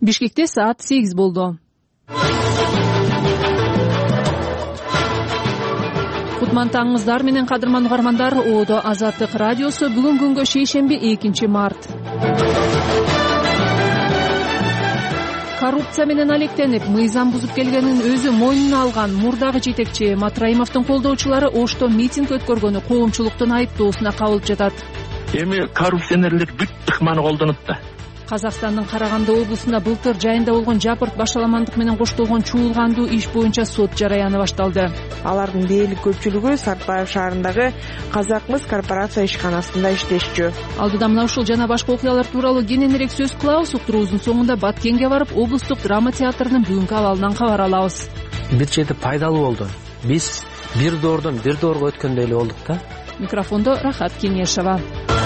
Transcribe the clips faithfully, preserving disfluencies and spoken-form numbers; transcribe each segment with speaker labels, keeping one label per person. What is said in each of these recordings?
Speaker 1: Бишкекте саат сегиз болду. Кутмантаңыңыздар менен кадырман угармандар, Оодо Азаттык радиосу бүгүн күнгө шейшемби экинчи март. Коррупция менен алектенип, мыйзам бузуп келгенин өзү мойнуна алган мурдагы жетекчи Матраимовдун колдоочулары Ошто митинг өткөргөнү коомчулуктун айыптоосуна кабылып жатат.
Speaker 2: Эми коррупционерлер бүт ыкманы колдонот да.
Speaker 1: Казакстандын Караганды облусунда былтыр жайында болгон жапырт башаламандык менен коштолгон чуулгандуу иш боюнча сот жараяны башталды.
Speaker 3: Алардын дээрлик көпчүлүгү Сартбаев шаарындагы Казакмыс корпорация ишканасында иштешчү.
Speaker 1: Алдыда мына ушул жана башка окуялар тууралуу кененирээк сөз кылабыз. Уктуруубуздун соңунда Баткенге барып, облустук драма театрынын бүгүнкү абалынан кабар алабыз.
Speaker 4: Бир жерде пайдалуу болду. Биз бир доордон бир доорго өткөндөй эле болдук да.
Speaker 1: Микрофондо Рахат Кеңешова.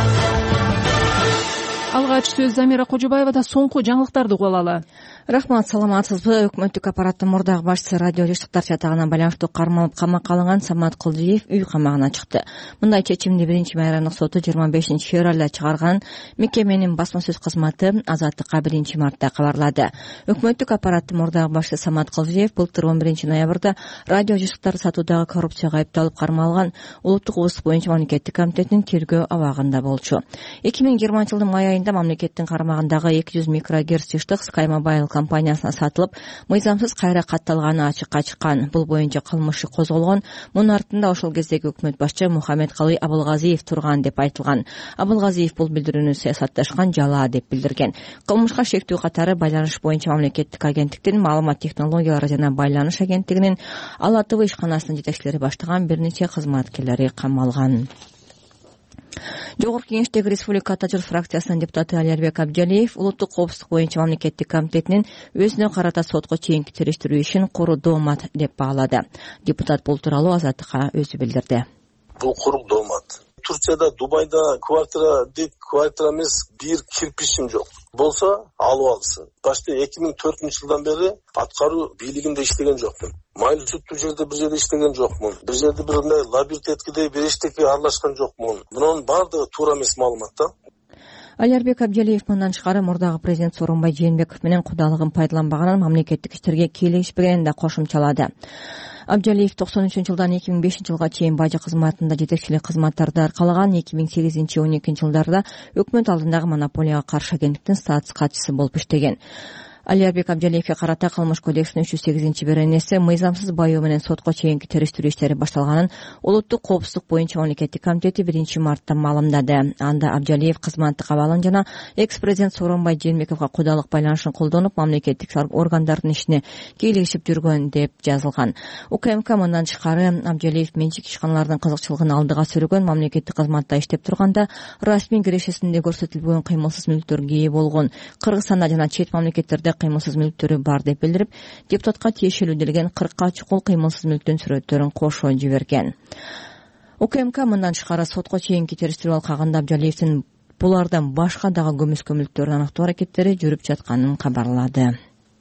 Speaker 1: Алгач сөз Замира Кожобаевада. Соңку жаңылыктарды угуп алалы.
Speaker 5: Рахмат, саламатсызбы? Өкмөттүк аппараттын мурдагы башчысы радио жыштыктар чатагына байланыштуу кармалып камакка алынган Самат Кылдыев үй камагына чыкты. Мындай чечимди биринчи майрамдык соту жыйырма бешинчи февралда чыгарган. Мекеменин басма сөз кызматы Азаттыкка биринчи мартта кабарлады. Өкмөттүк аппараттын мурдагы башчысы Самат Кылдыев былтыр он биринчи ноябрда радио жыштыктарды сатуудагы коррупцияга айыпталып кармалган Улуттук облустук боюнча мамлекеттик комитеттин тергөө абагында болчу. эки миң жыйырманчы жылдын май айында мамлекеттин карамагындагы эки жүз микрогерц жыштык Sky Mobile компаниясына сатылып, мыйзамсыз кайра катталганы ачыкка чыккан. Бул боюнча кылмыш козголгон. Мунун артында ошол кездеги өкмөт башчы Мухаммедкалый Абылгазиев турган деп айтылган. Абылгазиев бул билдирүүнү саясатташкан жала деп билдирген. Кылмышка шектүү катары байланыш боюнча мамлекеттик агенттиктин маалымат технологиялары жана байланыш агенттигинин Ала ТВ ишканасынын жетекчилери баштаган бир нече кызматкерлери камалган. Жогорку Кеңештеги Республика Ата журт фракциясынын депутаты Алиарбек Абдиалиев Улуттук коопсуздук боюнча мамлекеттик комитетинин өзүнө карата сотко чейинки териштирүү ишин куру доомат деп баалады. Депутат бул тууралуу Азаттыкка өзү билдирди.
Speaker 6: Бул куру доомат. Турцияда, Дубайда квартира деп квартира эмес, бир кирпичим жок. Болсо алып алсын. Башта эки миң төртүнчү жылдан бери аткаруу бийлигинде иштеген жокмун. Майыл сүттүү жерде бир жерде иштеген жокмун. Бир жерде бир мындай лабиринт эткидей бир эчтеке аралашкан жокмун. Мунун баардыгы туура эмес маалымат да.
Speaker 5: Алиарбек Абдиалиев мындан тышкары мурдагы президент Сооронбай Жээнбеков менен кудалыгын пайдаланбаганын, мамлекеттик иштерге келишпегенин да кошумчалады. Абдиалиев токсон үчүнчү жылдан эки миң бешинчи жылга чейин бажы кызматында жетекчилик кызматтарды аркалаган. эки миң сегизинчи он экинчи жылдарда өкмөт алдындагы монополияга каршы агенттиктин статус катчысы болуп иштеген. Алиарбек Абдиалиевке карата Кылмыш кодексинин үч жүз сегизинчи беренеси мыйзамсыз байоо менен сотко чейинки териштирүү иштери башталганын Улуттук коопсуздук боюнча мамлекеттик комитети биринчи мартта маалымдады. Анда Абдиалиев кызматтык абалын жана экс-президент Сооронбай Жээнбековго кудалык байланышын колдонуп, мамлекеттик органдардын ишине кийлигишип жүргөн деп жазылган. УКМК мындан тышкары Абдиалиев менчик ишканалардын кызыкчылыгын алдыга сүргөн, мамлекеттик кызматта иштеп турганда расмий кирешесинде көрсөтүлбөгөн кыймылсыз мүлктөргө ээ болгон. Кыргызстанда жана чет мамлекеттерде кыймылсыз мүлктөрү бар деп билдирип, депутатка тиешелүү делген кыркка чукул кыймылсыз мүлктүн сүрөттөрүн кошо жиберген. УКМК мындан тышкары сотко чейинки териштирүү алкагында Абдиалиевдин булардан башка дагы көмүскө мүлктөрүн аныктоо аракеттери жүрүп жатканын кабарлады.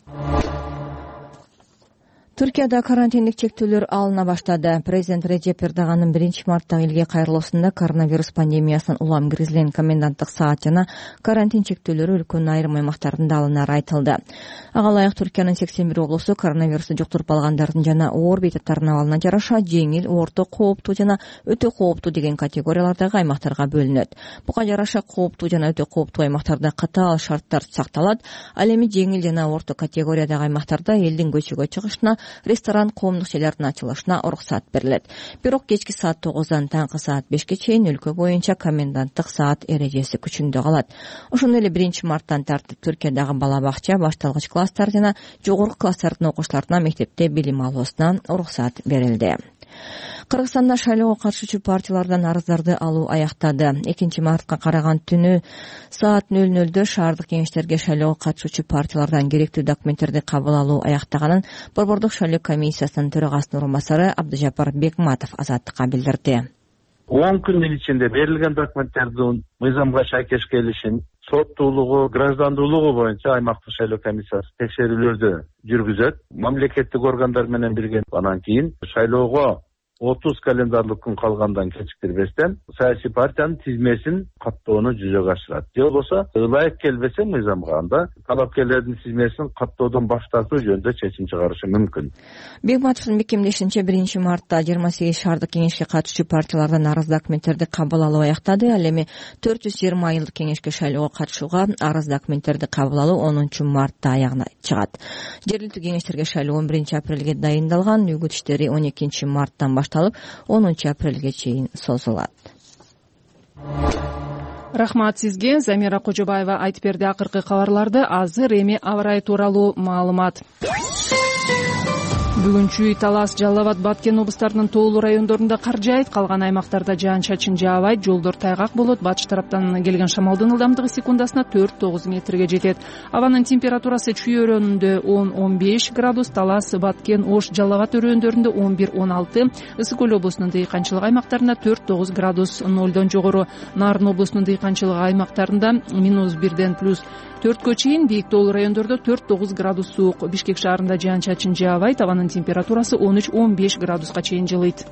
Speaker 5: Түркияда карантиндик чектөөлөр алына баштады. Президент Режеп Эрдоганын биринчи марттагы элге кайрылуусунда коронавирус пандемиясынан улам киргизилген коменданттык саат жана карантин чектөөлөрү өлкөнүн айрым аймактарында алынары айтылды. Ага ылайык Түркиянын сексен бир облусу коронавирусту жуктуруп алгандардын жана оор бейтаптардын абалына жараша жеңил, орто кооптуу жана өтө кооптуу деген категориялардагы аймактарга бөлүнөт. Буга жараша кооптуу жана өтө кооптуу аймактарда катаал шарттар сакталат. Ал эми жеңил жана орто категориядагы аймактарда элдин көчөгө чыгышына, ресторан, коомдук жайлардын ачылышына уруксат берилет. Бирок кечки саат тогуздан таңкы саат бешке чейин өлкө боюнча коменданттык саат эрежеси күчүндө калат. Ошондой эле биринчи марттан тартып Түркиядагы бала бакча, башталгыч класстар жана жогорку класстардын окуучуларына мектепте билим алуусуна уруксат берилди. Кыргызстанда шайлоого катышуучу партиялардан арыздарды алуу аяктады. экинчи мартка караган түнү саат нөл нөлдө шаардык кеңештерге шайлоого катышуучу партиялардан керектүү документтерди кабыл алуу аяктаганын Борбордук шайлоо комиссиясынын төрагасынын орун басары Абдыжапар Бекматов Азаттыкка билдирди.
Speaker 7: он күндүн ичинде берилген документтердин мыйзамга шайкеш келишин, соттуулугу, граждандуулугу боюнча аймактык шайлоо комиссиясы текшерүүлөрдү жүргүзөт. Мамлекеттик органдар менен бирге анан кийин шайлоого отуз календардык күн калгандан кечиктирбестен саясий партиянын тизмесин каттоону жүзөгө ашырат. Же болбосо ылайык келбесе мыйзамга, анда талапкерлердин тизмесин каттоодон баш тартуу жөнүндө чечим чыгарышы мүмкүн.
Speaker 5: Бекматовдун бекемдешинче биринчи мартта жыйырма сегиз шаардык кеңешке катышуучу партиялардан арыз документтерди кабыл алуу аяктады. Ал эми төрт жүз жыйырма айылдык кеңешке шайлоого катышууга арыз документтерди кабыл алуу онунчу мартта аягына чыгат. Жергиликтүү кеңештерге шайлоо он биринчи апрелге дайындалган. Үгүт иштери он экинчи марттан башталып онунчу апрелге чейин созулат.
Speaker 1: Рахмат сизге. Замира Кожобаева айтып берди акыркы кабарларды. Азыр эми аба ырайы тууралуу маалымат. Бүгүн Чүй, Талас, Жалал Абад, Баткен облустарынын тоолуу райондорунда кар жаайт, калган аймактарда жаан-чачын жаабайт, жолдор тайгак болот. Батыш тараптан келген шамалдын ылдамдыгы секундасына төрт тогуз метрге жетет. Абанын температурасы Чүй өрөөнүндө он он беш градус, Талас, Баткен, Ош, Жалал Абад өрөөндөрүндө он бир он алты, Ысык көл облусунун дыйканчылык аймактарында төрт тогуз градус нолдон жогору, Нарын облусунун дыйканчылык аймактарында минус бирден плюс төрткө чейин, бийик тоолуу райондордо төрт тогуз градус суук. Бишкек шаарында жаан-чачын жаабайт, абанын температурасы он үч он беш градуска чейин жылыйт.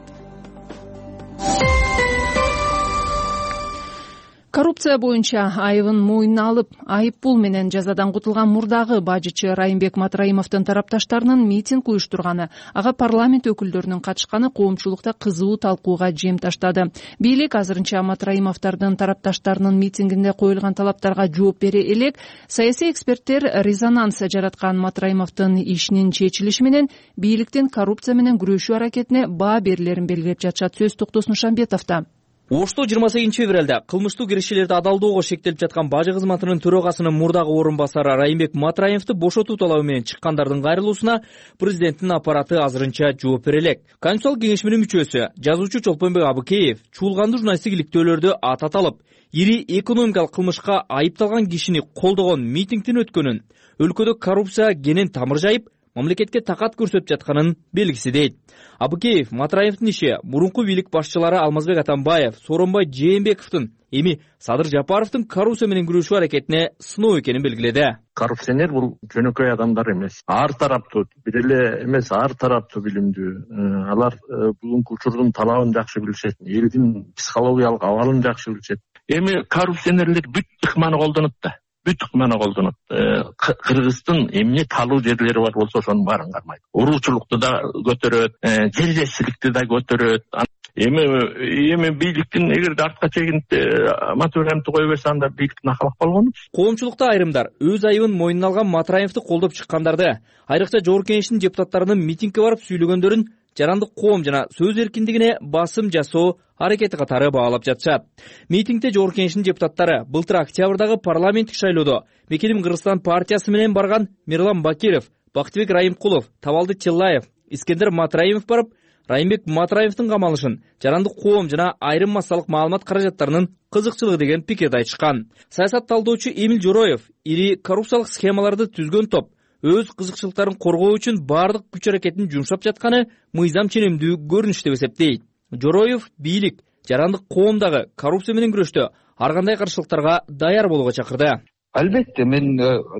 Speaker 1: Коррупция боюнча айыбын мойнуна алып, айып пул менен жазадан кутулган мурдагы бажычы Райымбек Матраимовдун тарапташтарынын митинг уюштурганы, ага парламент өкүлдөрүнүн катышканы коомчулукта кызуу талкууга жем таштады. Бийлик азырынча Матраимовдун тарапташтарынын митингинде коюлган талаптарга жооп бере элек. Саясий эксперттер резонанс жараткан Матраимовдун ишинин чечилиши менен бийликтин коррупция менен күрөшүү аракетине баа берилерин белгилеп жатышат. Сөз Токтос Нушанбетовдо.
Speaker 8: Ошто жыйырма сегизинчи февралда кылмыштуу киришелерди адалдоого шектелип жаткан бажы кызматынын төрагасынын мурдагы орун басары Райымбек Матраимовду бошотуу талабы менен чыккандардын кайрылуусуна президенттин аппараты азырынча жооп бере элек. Конституциялык кеңешминин мүчөсү, жазуучу Чолпонбек Абыкеев чуулганды журналисттик иликтөөлөрдү атат алып, ири экономикалык кылмышка айыпталган кишини колдогон митингдин өткөнүн, өлкөдө коррупция кенен тамыр жайып, мамлекетке такат көрсөтүп жатканын белгиси дейт. Абыкеев Матраимовдун иши мурунку бийлик башчылары Алмазбек Атамбаев, Сооронбай Жээнбековдун, эми Садыр Жапаровдун коррупция менен күрөшүү аракетине сыноо экенин белгиледи.
Speaker 2: Коррупционер бул жөнөкөй адамдар эмес. Ар тараптуу, бир эле эмес, ар тараптуу билимдүү. Алар бүгүнкү учурдун талабын жакшы билишет, элдин психологиялык абалын жакшы билишет. Эми коррупционерлер бүт ыкманы колдонот да. Бүт ыкманы колдонот. Кыргыздын эмне талуу жерлери бар болсо ошонун баарын кармайт. Уруучулукту да көтөрөт, жердешчиликти да көтөрөт. Эми эми бийликтин эгерде артка чегинип Матраимовду кое берсе, анда бийлик накалак болгону.
Speaker 8: Коомчулукта айрымдар өз айыбын мойнуна алган Матраимовду колдоп чыккандарды, айрыкча жогорку кеңештин депутаттарынын митингге барып сүйлөгөндөрүн жарандык коом жана сөз эркиндигине басым жасоо аракети катары баалап жатышат. Митингде жогорку кеңештин депутаттары былтыр октябрдагы парламенттик шайлоодо Мекелим Кыргызстан партиясы менен барган Мирлан Бакиров, Бактыбек Райымкулов, Табалды Челлаев, Искендер Матраимов барып, Райымбек Матраимовдун камалышын жарандык коом жана айрым массалык маалымат каражаттарынын кызыкчылыгы деген пикирди айтышкан. Саясат талдоочу Эмил Жороев ири коррупциялык схемаларды түзгөн топ өз кызыкчылыктарын коргоо үчүн баардык күч аракетин жумшап жатканы мыйзам ченемдүү көрүнүш деп эсептейт. Жороев бийлик жарандык коомдагы коррупция менен күрөштө ар кандай каршылыктарга даяр болууга чакырды.
Speaker 9: Албетте, мен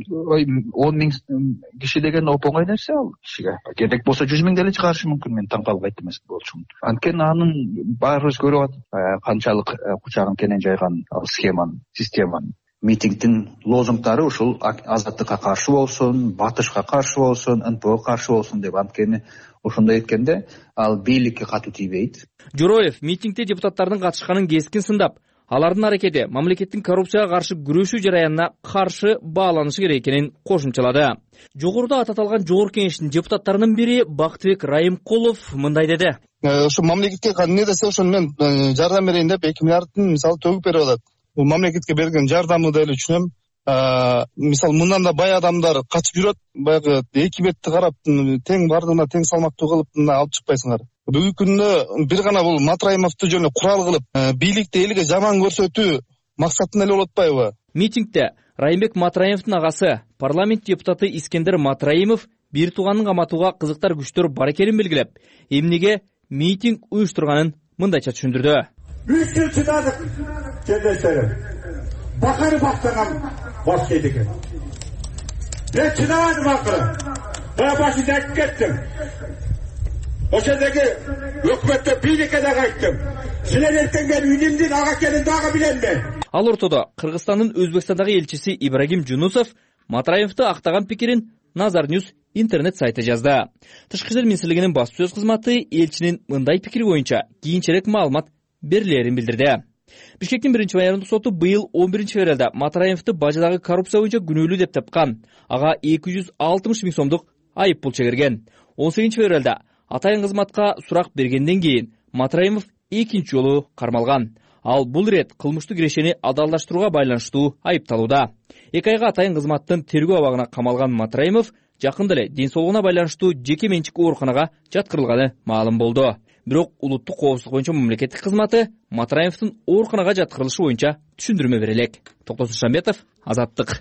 Speaker 9: он миң киши деген оңой нерсе ал кишиге. Керек болсо жүз миң деле чыгарышы мүмкүн, мен таң калбайт эмес болчумун. Анткени анын баарыбыз көрүп атат, канчалык кучагын кенен жайган схеманы, системаны. Митингдин лозунгдары ушул азаттыкка каршы болсун, батышка каршы болсун, эн пэ о каршы болсун деп, анткени ошондой эткенде ал бийликке катуу тийбейт.
Speaker 8: Жороев митингде депутаттардын катышканын кескин сындап, алардын аракети мамлекеттин коррупцияга каршы күрөшүү жараянына каршы бааланышы керек экенин кошумчалады. Жогоруда аталган жогорку кеңештин депутаттарынын бири Бактыбек Райымкулов мындай деди.
Speaker 10: Ошо мамлекетке эмне десе ошону мен жардам берейин деп эки миллиардтын мисалы төгүп берип атат. Бул мамлекетке берген жардамы да эле түшүнөм. Мисалы мындан да бай адамдар качып жүрөт, баягы эки бетти карап тең бардыгына тең салмактуу кылып алып чыкпайсыңар. Бүгүнкү күндө бир гана бул Матраимовду жөнү курал кылып, бийликти элге жаман көрсөтүү максатын эле болуп атпайбы?
Speaker 8: Митингде Райымбек Матраимовдун агасы, парламент депутаты Искендер Матраимов бир тууганын каматууга кызыктар күчтөр бар экенин белгилеп, эмнеге митинг уюштурганын мындайча түшүндүрдү.
Speaker 11: Үч жыл чыдадык, жерлештерим. Бакары бактаган баш кейди экен. Мен чыдабадым акыры. Бая башында айтып кеттим. ошондоги өкмөттө бийликке дагы айттым. Силер эртеңден үнүмдүн ага экенин дагы биленби?
Speaker 8: Ал ортодо Кыргызстандын Өзбекстандагы элчиси Ибрагим Жунусов Матраевди актаган пикирин Nazar News интернет сайты жазды. Тышкы иштер министрлигинин баспасөз кызматы элчинин мындай пикири боюнча кийинчерээк маалымат берилерин билдирди. Бишкектин биринчи майордук соту быйыл он биринчи февралда Матраевди бажадагы коррупция боюнча күнөөлүү деп тапкан. Ага эки жүз алтымыш миң сомдук айып пул чегерген. он сегизинчи февралда атайын кызматка сурак бергенден кийин Матраев экинчи жолу кармалган. Ал бул ирет кылмыштуу кирешени адалдаштырууга байланыштуу айыпталууда. Эки айга атайын кызматтын тергөө абагына камалган Матраев жакында эле ден соолугуна байланыштуу жеке менчик ооруканага жаткырылганы маалым болду. Бирок улуттук коопсуздук боюнча мамлекеттик кызматы Матраевдин ооруканага жаткырылышы боюнча түшүндүрмө бере элек. Токтосун Шамбетов, Азаттык.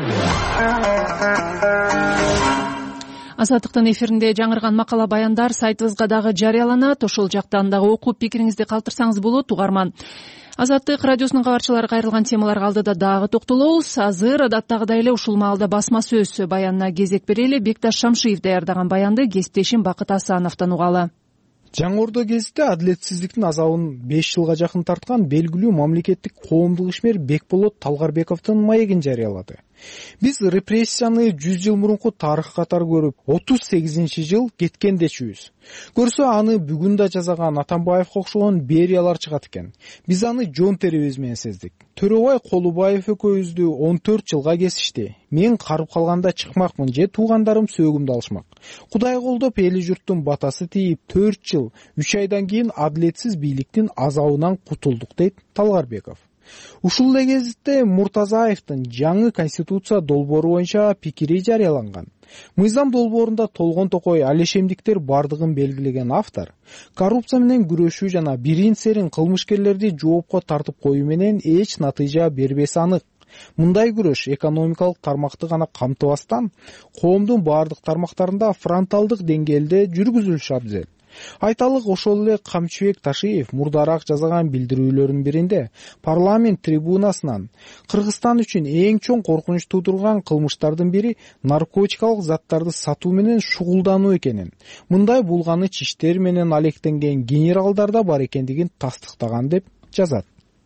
Speaker 1: Азаттыктын эфиринде жаңырган макала баяндар сайтыбызга дагы жарыяланат. Ошол жактан дагы окуп пикириңизди калтырсаңыз болот, угарман. Азаттык радиосунун кабарчылары кайрылган темаларга алдыда дагы токтолобуз. Азыр адаттагыдай эле ушул маалда басма сөз баянына кезек берели. Бекташ Шамшиев даярдаган баянды кесиптешим Бакыт Асановдон угалы.
Speaker 12: Жаңы Ордо гезити адилетсиздиктин азабын беш жылга жакын тарткан белгилүү мамлекеттик коомдук ишмер Бекболот Талгарбековдун маегин жарыялады. Биз репрессияны жүз жыл мурунку тарых катары көрүп, отуз сегизинчи жыл кеткен дечүбүз. Көрсө аны бүгүн да жазаган Атамбаевге окшогон бериялар чыгат экен. Биз аны жон терибиз менен сездик. Төрөбай Колубаев экөөбүздү он төрт жылга кесишти. Мен карып калганда чыкмакмын же туугандарым сөөгүмдү алышмак. Кудай колдоп эли журттун батасы тийип төрт жыл, үч айдан кийин адилетсиз бийликтин азабынан кутулдук дейт Талгарбеков. Ушул эле кезде Муртазаевдин жаңы конституция долбоору боюнча пикири жарыяланган. Мыйзам долбоорунда толгон токой алешемдиктер бардыгын белгилеген автор коррупция менен күрөшүү жана бирин серин кылмышкерлерди жоопко тартып коюу менен эч натыйжа бербеси анык. Мындай күрөш экономикалык тармакты гана камтыбастан, коомдун бардык тармактарында фронталдык деңгээлде жүргүзүлүшү абзел. Айталык, ошол эле Камчыбек Ташиев мурдараак жазган билдирүүлөрүнүн биринде парламент трибунасынан Кыргызстан үчүн эң чоң коркунуч туудурган кылмыштардын бири наркотикалык заттарды сатуу менен шугулдануу экенин, мындай булганыч иштер менен алектенген генералдарда бар экендигин тастыктаган деп жазат.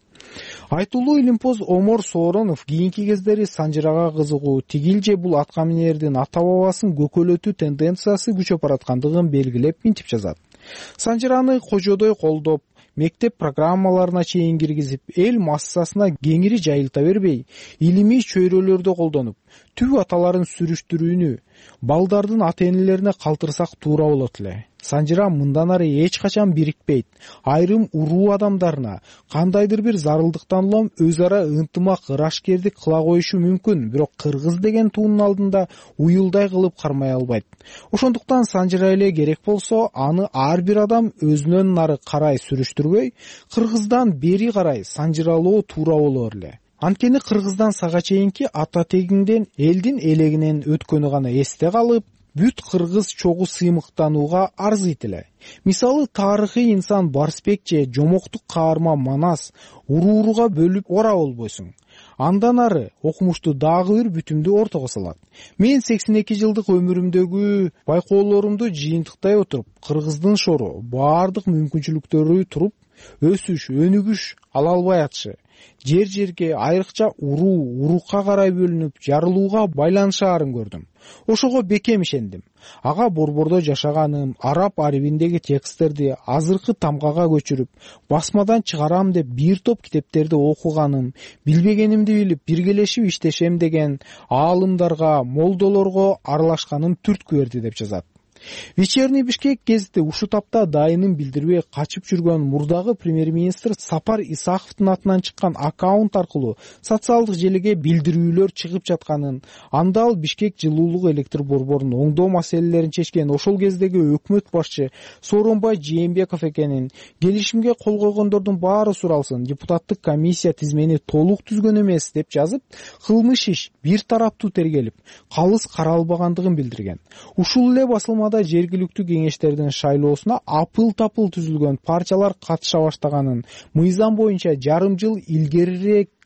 Speaker 12: Айтулуу илимпоз Омор Сооронов кийинки кездери Санжирага кызыгуу, тигил же бул аткаминердин ата бабасын көкөлөтүү тенденциясы күчөп бараткандыгын белгилеп минтип жазат. Санжираны кожодой колдоп, мектеп программаларына чейин киргизип, эл массасына кеңири жайылта бербей, илимий чөйрөлөрдү колдонуп, түп аталарын сүрүштүрүүнү балдардын ата-энелерине калтырсак туура болот эле. Санжира мындан ары эч качан бирикпейт. Айрым уруу адамдарына кандайдыр бир зарылдыктан улам өз ара ынтымак, ырашкердик кыла коюшу мүмкүн, бирок кыргыз деген туунун алдында уюлдай кылып кармай албайт. Ошондуктан Санжира эле керек болсо, аны ар бир адам өзүнөн нары карай сүрүштүрбөй, кыргыздан бери карай санжыралоо туура болор эле. Анткени кыргыздан сага чейинки ата тегиңден элдин элегинен өткөнү гана эсте калып, бүт кыргыз чогуу сыймыктанууга арзыйт эле. Мисалы, тарыхый инсан Барсбек же жомоктук каарма Манас урууруга бөлүп ора болбойсуң. Андан ары окумушту дагы бир бүтүмдү ортого салат. Мен сексен эки жылдык өмүрүмдөгү байкоолорумду жыйынтыктай отуруп, кыргыздын шору баардык мүмкүнчүлүктөрү туруп, өсүш, өнүгүш ала албай атышы, жер-жерге айрыкча уруу, урукка карай бөлүнүп, жарылууга байланышаарын көрдүм. Ошого бекем ишендим. Ага борбордо жашаганым, араб арабиндеги тексттерди азыркы тамгага көчүрүп, басмадан чыгарам деп бир топ китептерди окуганым, билбегенимди билип, биргелешип иштешем деген аалымдарга, молдолорго аралашканым түрткү берди деп жазат. Вечерний Бишкек гезити ушу тапта дайынын билдирбей качып жүргөн мурдагы премьер-министр Сапар Исаховдун атынан чыккан аккаунт аркылуу социалдык желеге билдирүүлөр чыгып жатканын, анда ал Бишкек жылуулук электр борборунун оңдоо маселелерин чечкен ошол кездеги өкмөт башчы Сооронбай Жээнбеков экенин, келишимге кол койгондордун баары суралсын, депутаттык комиссия тизмени толук түзгөн эмес деп жазып, кылмыш иш бир тараптуу тергелип, калыс каралбагандыгын билдирген. Ушул эле басылма жергиликтүү кеңештердин шайлоосуна апыл-тапыл түзүлгөн партиялар катыша баштаганын, мыйзам боюнча жарым жыл илгерирээк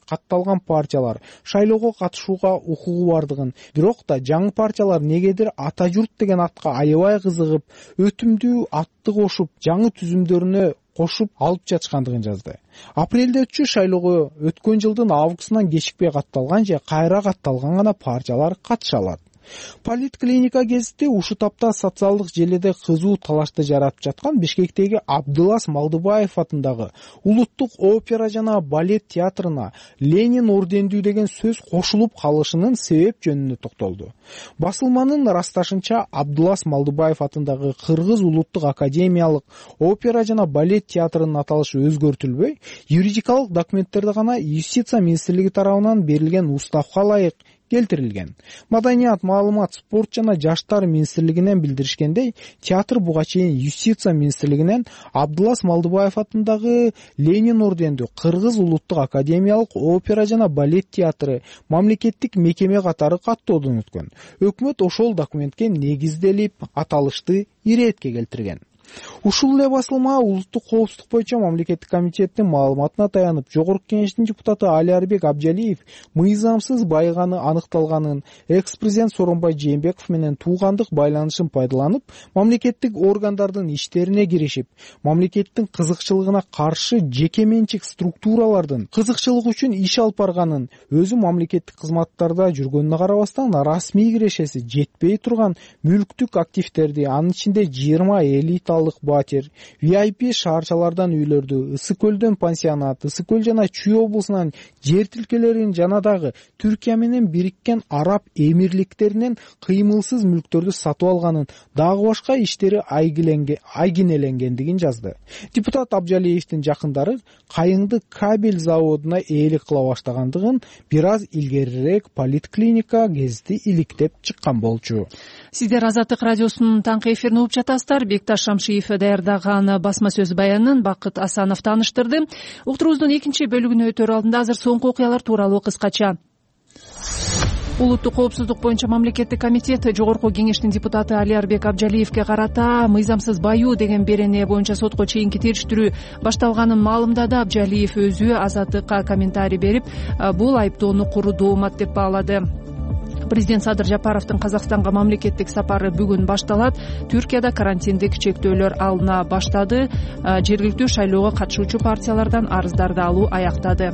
Speaker 12: катталган партиялар шайлоого катышууга укугу бардыгын, бирок да жаңы партиялар негедир ата журт деген атка аябай кызыгып, өтүмдүү атты кошуп, жаңы түзүмдөрүнө кошуп алып жатышкандыгын жазды. Апрелде өтчү шайлоого өткөн жылдын августунан кечикпей катталган же кайра катталган гана партиялар катыша алат. Политклиника гезити ушул тапта социалдык желеде кызуу талашты жаратып жаткан Бишкектеги Абдылас Малдыбаев атындагы улуттук опера жана балет театрына Ленин ордендүү деген сөз кошулуп калышынын себеп жөнүнө токтолду. Басылманын ырасташынча, Абдылас Малдыбаев атындагы Кыргыз улуттук академиялык опера жана балет театрынын аталышы өзгөртүлбөй, юридикалык документтерде гана Юстиция министрлиги тарабынан берилген уставка ылайык келтирилген. Маданият, маалымат, спорт жана жаштар министрлигинен билдиришкендей, театр буга чейин Юстиция министрлигинен Абдылас Малдыбаев атындагы Ленин ордендүү Кыргыз улуттук академиялык опера жана балет театры мамлекеттик мекеме катары каттоодон өткөн. Өкмөт ошол документке негизделип аталышты иретке келтирген. Ушул эле басылма улуттук коопсуздук боюнча мамлекеттик комитеттин маалыматына таянып, Жогорку Кеңештин депутаты Алиарбек Абжалиев мыйзамсыз байыганы аныкталганын, экс-президент Сооронбай Жээнбеков менен туугандык байланышын пайдаланып, мамлекеттик органдардын иштерине киришип, мамлекеттин кызыкчылыгына каршы жеке менчик структуралардын кызыкчылык үчүн иш алып барганын, өзү мамлекеттик кызматтарда жүргөнүнө карабастан расмий кирешеси жетпей турган мүлктүк активдерди, анын ичинде жыйырма элита батер, ви ай пи шаарчалардан үйлөрдү, Ысык көлдөн пансионат, Ысык көл жана Чүй облусунан жер тилкелерин жана дагы Түркия менен бириккен араб эмирликтеринен кыймылсыз мүлктөрдү сатып алганын, дагы башка иштери айгинеленгендигин жазды. Депутат Абжалиевдин жакындары Кайыңды кабель заводуна ээлик кыла баштагандыгын бир аз илгерирээк Политклиника гезити иликтеп чыккан болчу.
Speaker 1: Сиздер Азаттык радиосунун таңкы эфирин угуп жатасыздар. Бекташ Шамшиев даярдаган басма сөз баянын Бакыт Асанов тааныштырды. Уктуруубуздун экинчи бөлүгүнө өтөр алдында азыр соңку окуялар тууралуу кыскача. Улуттук коопсуздук боюнча мамлекеттик комитет Жогорку Кеңештин депутаты Алиарбек Абжалиевге карата мыйзамсыз баюу деген берене боюнча сотко чейинки териштирүү башталганын маалымдады. Абжалиев өзү Азаттыкка комментарий берип, бул айыптоону куру доомат деп баалады. Президент Садыр Жапаровдун Казакстанга мамлекеттик сапары бүгүн башталат. Түркияда карантиндик чектөөлөр алына баштады. Жергиликтүү шайлоого катышуучу партиялардан арыздарды алуу аяктады.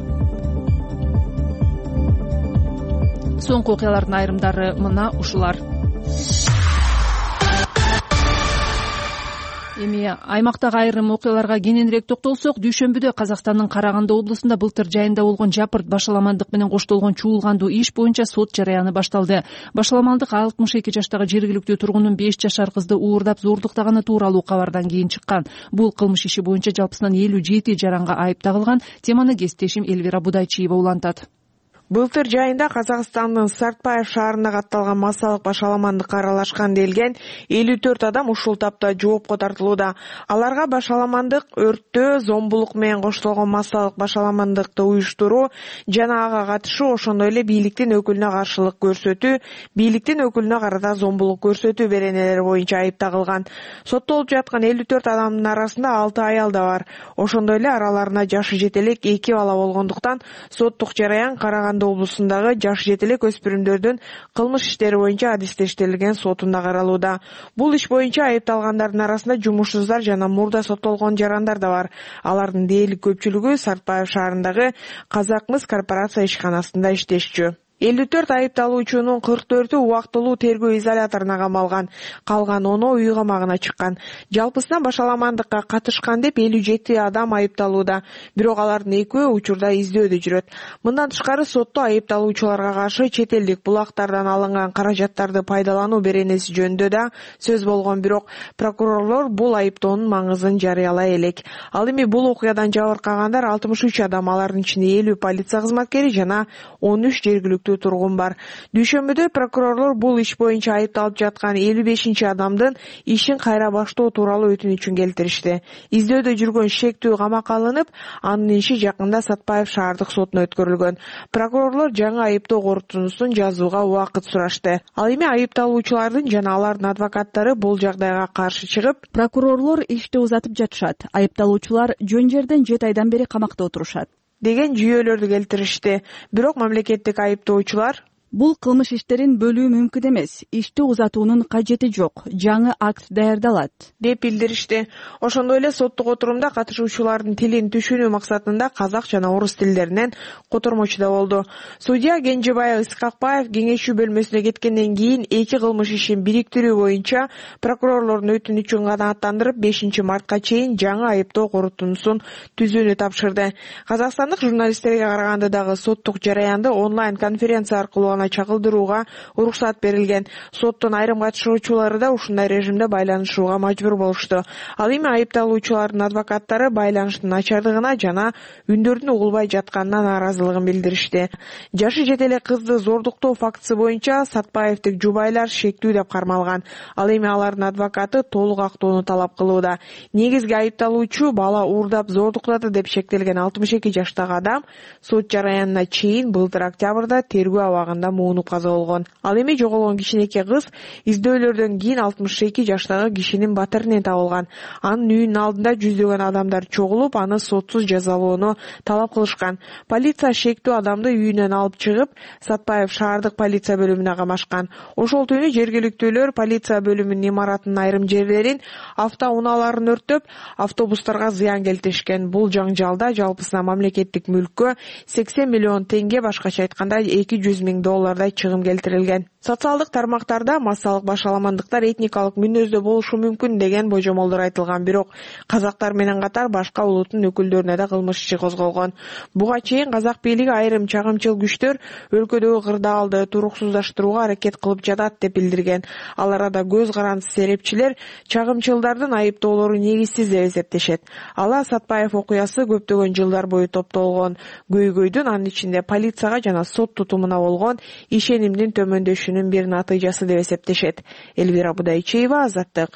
Speaker 1: Соңку окуялардын айрымдары мына ушулар. Эми аймактагы айрым окуяларга кененирээк токтолсок, дүйшөмбүдө Казакстандын Караганды облусунда былтыр жайында болгон жапырт башаламандык менен коштолгон чуулгандуу иш боюнча сот жараяны башталды. Башаламандык алтымыш эки жаштагы жергиликтүү тургундун беш жашар кызды уурдап зуурдуктаганы тууралуу кабардан кийин чыккан. Бул кылмыш иши боюнча жалпысынан элүү жети жаранга айып тагылган. Теманы кесиптешим Элвира Будайчиева улантат.
Speaker 3: Былтыр жайында Казакстандын Сартбаев шаарына катталган массалык башаламандыкка аралашкан делген элүү төрт адам ушул тапта жоопко тартылууда. Аларга башаламандык, өрттөө, зомбулук менен коштолгон массалык башаламандыкты уюштуруу жана ага катышуу, ошондой эле бийликтин өкүлүнө каршылык көрсөтүү, бийликтин өкүлүнө карата зомбулук көрсөтүү беренелери боюнча айып тагылган. Соттолуп жаткан элүү төрт адамдын арасында алты аял да бар. Ошондой эле араларына жашы жете элек эки бала болгондуктан соттук жараян Караганды облусундагы жаш жетелек өспүрүмдөрдүн кылмыш иштери боюнча адистештирилген сотунда каралууда. Бул иш боюнча айыпталгандардын арасында жумушсуздар жана мурда соттолгон жарандар да бар. Алардын дээрлик көпчүлүгү Сартбаев шаарындагы Казакмыс корпорация ишканасында иштешчү. элүү төрт айыпталуучунун кырк төртү убактылуу тергөө изоляторуна камалган, калган ону үй камагына чыккан. Жалпысынан башаламандыкка катышкан деп элүү жети адам айыпталууда, бирок алардын экөө учурда издөөдө жүрөт. Мындан тышкары сотто айыпталуучуларга каршы чет элдик булактардан алынган каражаттарды пайдалануу беренеси жөнүндө да сөз болгон, бирок прокурорлор бул айыптоонун маңызын жарыялай элек. Ал эми бул окуядан жабыркагандар алтымыш үч адам, алардын ичинде элүү полиция кызматкери жана он үч жергиликтүү тургун бар. Дүйшөмбүдө прокурорлор бул иш боюнча айыпталып жаткан элүү бешинчи адамдын ишин кайра баштоо тууралуу өтүнүчүн келтиришти. Издөөдө жүргөн шектүү камакка алынып, анын иши жакында Сатпаев шаардык сотуна өткөрүлгөн. Прокурорлор жаңы айыптоо корутундусун жазууга убакыт сурашты. Ал эми айыпталуучулардын жана алардын адвокаттары бул жагдайга каршы чыгып,
Speaker 13: прокурорлор ишти узатып жатышат. Айыпталуучулар жөн жерден жети айдан бери камакта отурушат.
Speaker 3: деген жүйөлөрдү келтиришти. Бирок мамлекеттик айыптоочулар
Speaker 13: бул кылмыш иштерин бөлүү мүмкүн эмес, ишти узатуунун кажети жок, жаңы акт даярдалат
Speaker 3: деп билдиришти. Ошондой эле соттук отурумда катышуучулардын тилин түшүнүү максатында казак жана орус тилдеринен котормочу да болду. Судья Кенжебай Ысқақбаев кеңешүү бөлмөсүнө кеткенден кийин эки кылмыш ишин бириктирүү боюнча прокурорлордун өтүнүчүн канааттандырып, бешинчи мартка чейин жаңы айыптоо корутундусун түзүүнү тапшырды. Казакстандык журналисттерге караганда дагы соттук жараянды онлайн конференция аркылуу чагылдырууга уруксат берилген. Соттун айрым катышуучулары да ушундай режимде байланышууга мажбур болушту. Ал эми айыпталуучулардын адвокаттары байланыштын начардыгына жана үндөрдүн угулбай жатканына нааразылыгын билдиришти. Жашы жете эле кызды зордуктоо фактысы боюнча Сатпаевдик жубайлар шектүү деп кармалган. Ал эми алардын адвокаты толук актоону талап кылууда. Негизги айыпталуучу бала уурдап зордуктады деп шектелген алтымыш эки жаштагы адам сот жараянына чейин былтыр октябрда тергөө абагында муунуп каза болгон. Ал эми жоголгон кичинекей кыз издөөлөрдөн кийин алтымыш эки жаштагы кишинин батиринен табылган. Анын үйүнүн алдында жүздөгөн адамдар чогулуп, аны сотсуз жазалоону талап кылышкан. Полиция шектүү адамды үйүнөн алып чыгып, Сатпаев шаардык полиция бөлүмүнө камашкан. Ошол түнү жергиликтүүлөр полиция бөлүмүнүн имаратынын айрым жерлерин, автоунааларын өрттөп, автобустарга зыян келтиришкен. Бул жаңжалда жалпысына мамлекеттик мүлккө сексен миллион теңге, башкача айтканда эки жүз миң доллардай чыгым келтирилген. Социалдык тармактарда массалык башаламандыктар этникалык мүнөздө болушу мүмкүн деген божомолдор айтылган, бирок казактар менен катар башка улуттун өкүлдөрүнө да кылмыш иши козголгон. Буга чейин казак бийлиги айрым чагымчыл күчтөр өлкөдөгү кырдаалды туруксуздаштырууга аракет кылып жатат деп билдирген. Ал арада көз карандысыз серепчилер чагымчылдардын айыптоолору негизсиз деп эсептешет. Ала Сатпаев окуясы көптөгөн жылдар бою топтолгон көйгөйдүн, анын ичинде полицияга жана сот тутумуна болгон ишенимдин төмөндөшүнүн бир натыйжасы деп эсептешет. Элвира Будайчиева, Азаттык.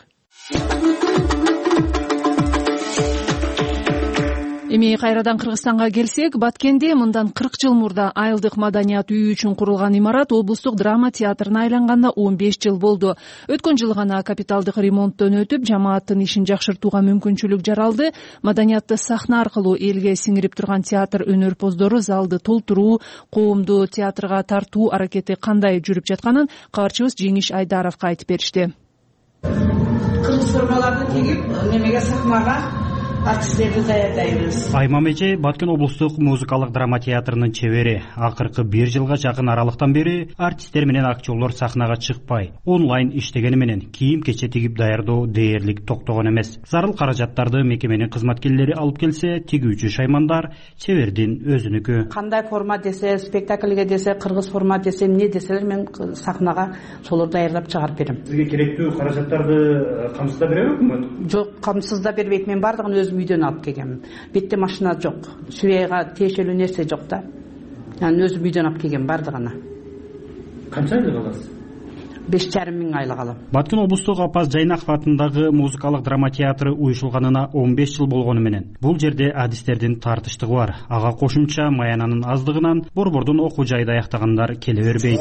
Speaker 1: Эми кайрадан Кыргызстанга келсек, Баткенде мындан кырк жыл мурда айылдык маданият үйү үчүн курулган имарат облустук драма театрына айланганда он беш жыл болду. Өткөн жылы гана капиталдык ремонттон өтүп, жамааттын ишин жакшыртууга мүмкүнчүлүк жаралды. Маданиятты сахна аркылуу элге сиңирип турган театр өнөрпоздору залды толтуруу, коомду театрга тартуу аракети кандай жүрүп жатканын кабарчыбыз Жеңиш Айдаровго айтып беришти.
Speaker 14: Кыргыз формаларды тегип, немеге сахнага артисттерди даярдайбыз.
Speaker 15: Аймам эже Баткен облустук музыкалык драма театрынын чебери. Акыркы бир жылга жакын аралыктан бери артисттер менен актерлор сахнага чыкпай, онлайн иштегени менен кийим кече тигип даярдоо дээрлик токтогон эмес. Зарыл каражаттарды мекеменин кызматкерлери алып келсе, тигүүчү шаймандар чебердин өзүнүкү.
Speaker 14: Кандай форма десе, спектакльге десе, кыргыз форма десе, эмне деселер, мен сахнага солорду даярдап чыгарып берем.
Speaker 15: Сизге керектүү каражаттарды камсызда береби өкмөт?
Speaker 14: Жок, камсызда бербейт. Мен бардыгын өзүм үйдөн алып келгем. Бетте машина жок, сүйөйгө тиешелүү нерсе жок да. Анан өзүм үйдөн алып келгем бардыгына.
Speaker 15: Канча айлык аласыз?
Speaker 14: беш жарым миң айлык алам.
Speaker 15: Баткен облустук Апаз Жайнаков атындагы музыкалык драма театры уюшулганына он беш жыл болгону менен бул жерде адистердин тартыштыгы бар. Ага кошумча маянанын аздыгынан борбордун окуу жайды аяктагандар келе бербейт.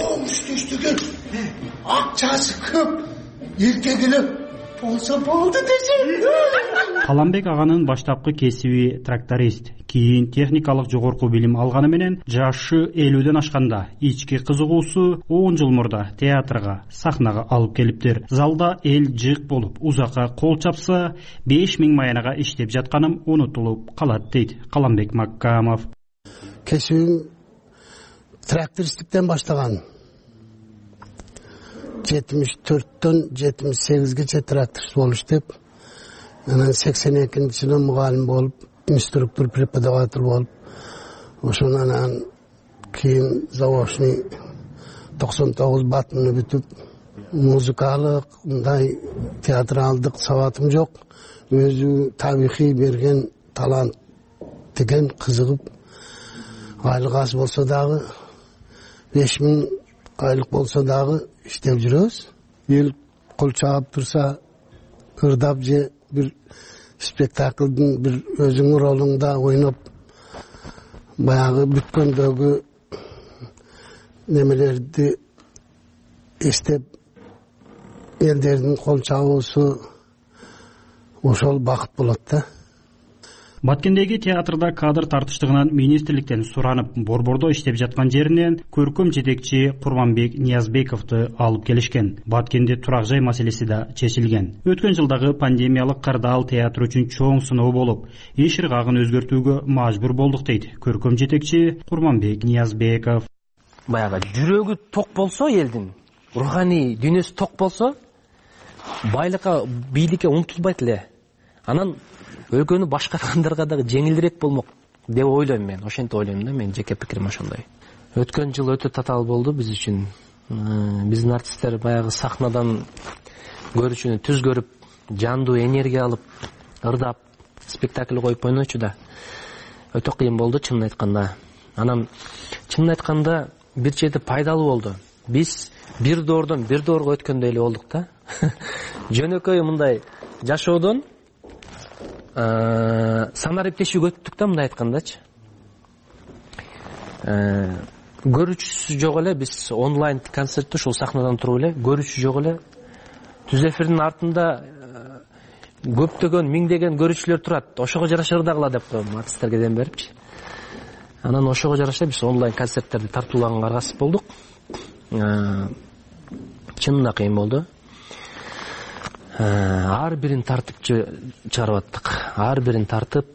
Speaker 16: Акчасы көп, эркегилеп болсо болду десем.
Speaker 15: Каламбек аганын баштапкы кесиби тракторист, кийин техникалык жогорку билим алганы менен жашы элүүдөн ашканда ички кызыгуусу он жыл мурда театрга, сахнага алып келиптир. Залда эл жык болуп, узакка кол чапса, беш миң маянага иштеп жатканым унутулуп калат дейт Каламбек Маккамов.
Speaker 16: Кесибим трактористтиктен баштаган. жетимиш төрттөн жетимиш сегизгече тракторист болуш деп, анан сексен экинчи жылы мугалим болуп, инструктор преподаватель болуп, ошондон анан кийин заочный токсон тогуз батымны бүтүп, музыкалык мындай театралдык сабатым жок, өзү табигый берген талант деген кызыгып, айлык аз болсо дагы беш миң айлык болсо дагы иштеп жүрөбүз. Эл кол чаап турса, ырдап же бир спектаклдын бир өзүңүн ролуңда ойноп, баягы бүткөндөгү немелерди эстеп, элдердин кол чабуусу ошол бакыт болот да.
Speaker 15: Баткендеги театрда кадр тартыштыгынан министрликтен суранып борбордо иштеп жаткан жеринен көркөм жетекчи Курманбек Ниязбековду алып келишкен. Баткенде турак жай маселеси да чечилген. Өткөн жылдагы пандемиялык кырдаал театр үчүн чоң сыноо болуп, иш ыргагын өзгөртүүгө мажбур болдук дейт көркөм жетекчи Курманбек Ниязбеков.
Speaker 4: Баягы жүрөгү ток болсо, элдин руханий дүйнөсү ток болсо, байлыкка, бийликке умтулбайт эле. Анан өлкөнү башкаргандарга дагы жеңилирээк болмок деп ойлойм мен. Ошентип ойлойм да, мен жеке пикирим ошондой. Өткөн жыл өтө татаал болду биз үчүн. Биздин артисттер баягы сахнадан көрүүчүнү түз көрүп, жандуу энергия алып, ырдап, спектакль коюп ойночу да. Өтө кыйын болду чынын айтканда. Анан чынын айтканда бир чети пайдалуу болду. Биз бир доордон бир доорго өткөндөй эле болдук да. Жөнөкөй мындай жашоодон санариптешүүгө өттүк да, мындай айткандачы. Көрүүчүсү жок эле, биз онлайн концертти ушул сахнадан туруп эле, көрүүчү жок эле. Түз эфирдин артында көптөгөн, миңдеген көрүүчүлөр турат. Ошого жараша ырдагыла деп коем артисттерге дем берипчи. Анан ошого жараша биз онлайн концерттерди тартуулаганга аргасыз болдук. Чынында кыйын болду. Ар бирин тартып чыгарып аттык. Ар бирин тартып,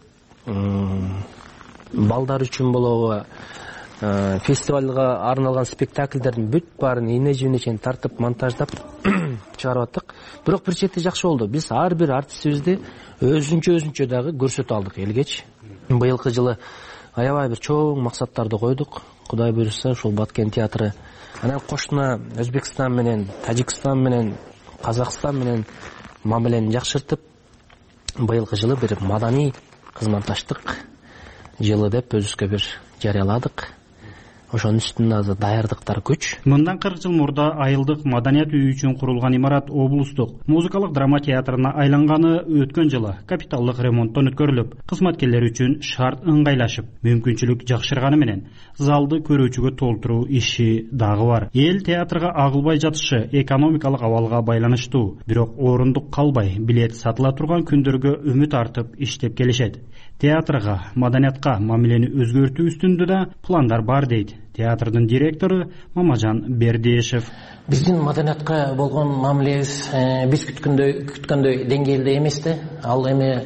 Speaker 4: балдар үчүн болобу, фестивалга арналган спектакльдердин бүт баарын ийне жибине чейин тартып, монтаждап чыгарып аттык. Бирок бир чети жакшы болду. Биз ар бир артистибизди өзүнчө өзүнчө дагы көрсөтө алдык элгечи. Быйылкы жылы аябай бир чоң максаттарды койдук. Кудай буйруса, ушул Баткен театры анан кошуна Өзбекстан менен, Тажикстан менен, Казакстан менен мамилени жакшыртып, быйылкы жылы бир маданий кызматташтык жылы деп өзүбүзгө бир жарыяладык. Ошонун үстүнө азыр даярдыктар көч.
Speaker 15: Мындан кырк жыл мурда айылдык маданият үйү үчүн курулган имарат облустук музыкалык драма театрына айланганы өткөн жылы капиталдык ремонттон өткөрүлүп, кызматкерлер үчүн шарт ыңгайлашып, мүмкүнчүлүк жакшырганы менен залды көрүүчүгө толтуруу иши дагы бар. Эл театрга агылбай жатышы экономикалык абалга байланыштуу, бирок орундук калбай билет сатыла турган күндөргө үмүт артып иштеп келишет. Театрга, маданиятка мамилени өзгөртүү үстүндө да пландар бар дейт театрдын директору Мамажан Бердешев.
Speaker 17: Биздин маданиятка болгон мамилебиз биз күткөндөй күткөндөй деңгээлде эмес да. Ал эми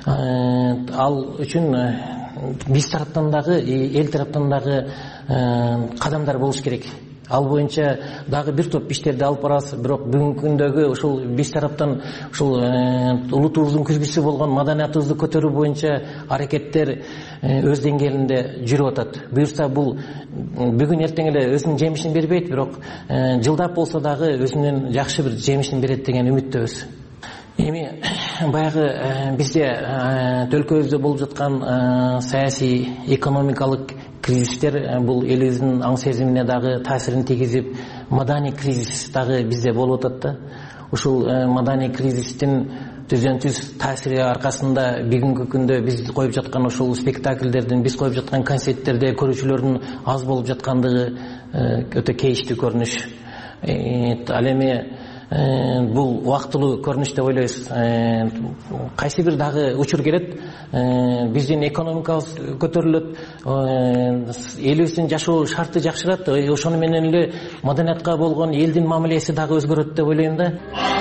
Speaker 17: ал үчүн биз тараптан дагы, эл тараптан дагы кадамдар болуш керек. Ал боюнча дагы бир топ иштерди алып барабыз. Бирок бүгүнкү күндөгү ушул биз тараптан ушул улутубуздун күзгүсү болгон маданиятыбызды көтөрүү боюнча аракеттер өз деңгээлинде жүрүп атат. Буюрса бул бүгүн эртең эле өзүнүн жемишин бербейт, бирок жылдап болсо дагы өзүнүн жакшы бир жемишин берет деген үмүттөбүз. Эми баягы бизде өлкөбүздө болуп жаткан саясий, экономикалык кризистер бул элибиздин аң сезимине дагы таасирин тийгизип, маданий кризис дагы бизде болуп атат да. Ушул маданий кризистин түзөн-түз таасири аркасында бүгүнкү күндө биз коюп жаткан ушул спектакльдердин, биз коюп жаткан концерттерде көрүүчүлөрдүн аз болуп жаткандыгы өтө кейиштүү көрүнүш. Ал эми бул убактылуу көрүнүш деп ойлойбуз. Кайсы бир дагы учур келет, биздин экономикабыз көтөрүлөт, элибиздин жашоо шарты жакшырат, ошону менен эле маданиятка болгон элдин мамилеси дагы өзгөрөт деп ойлойм да.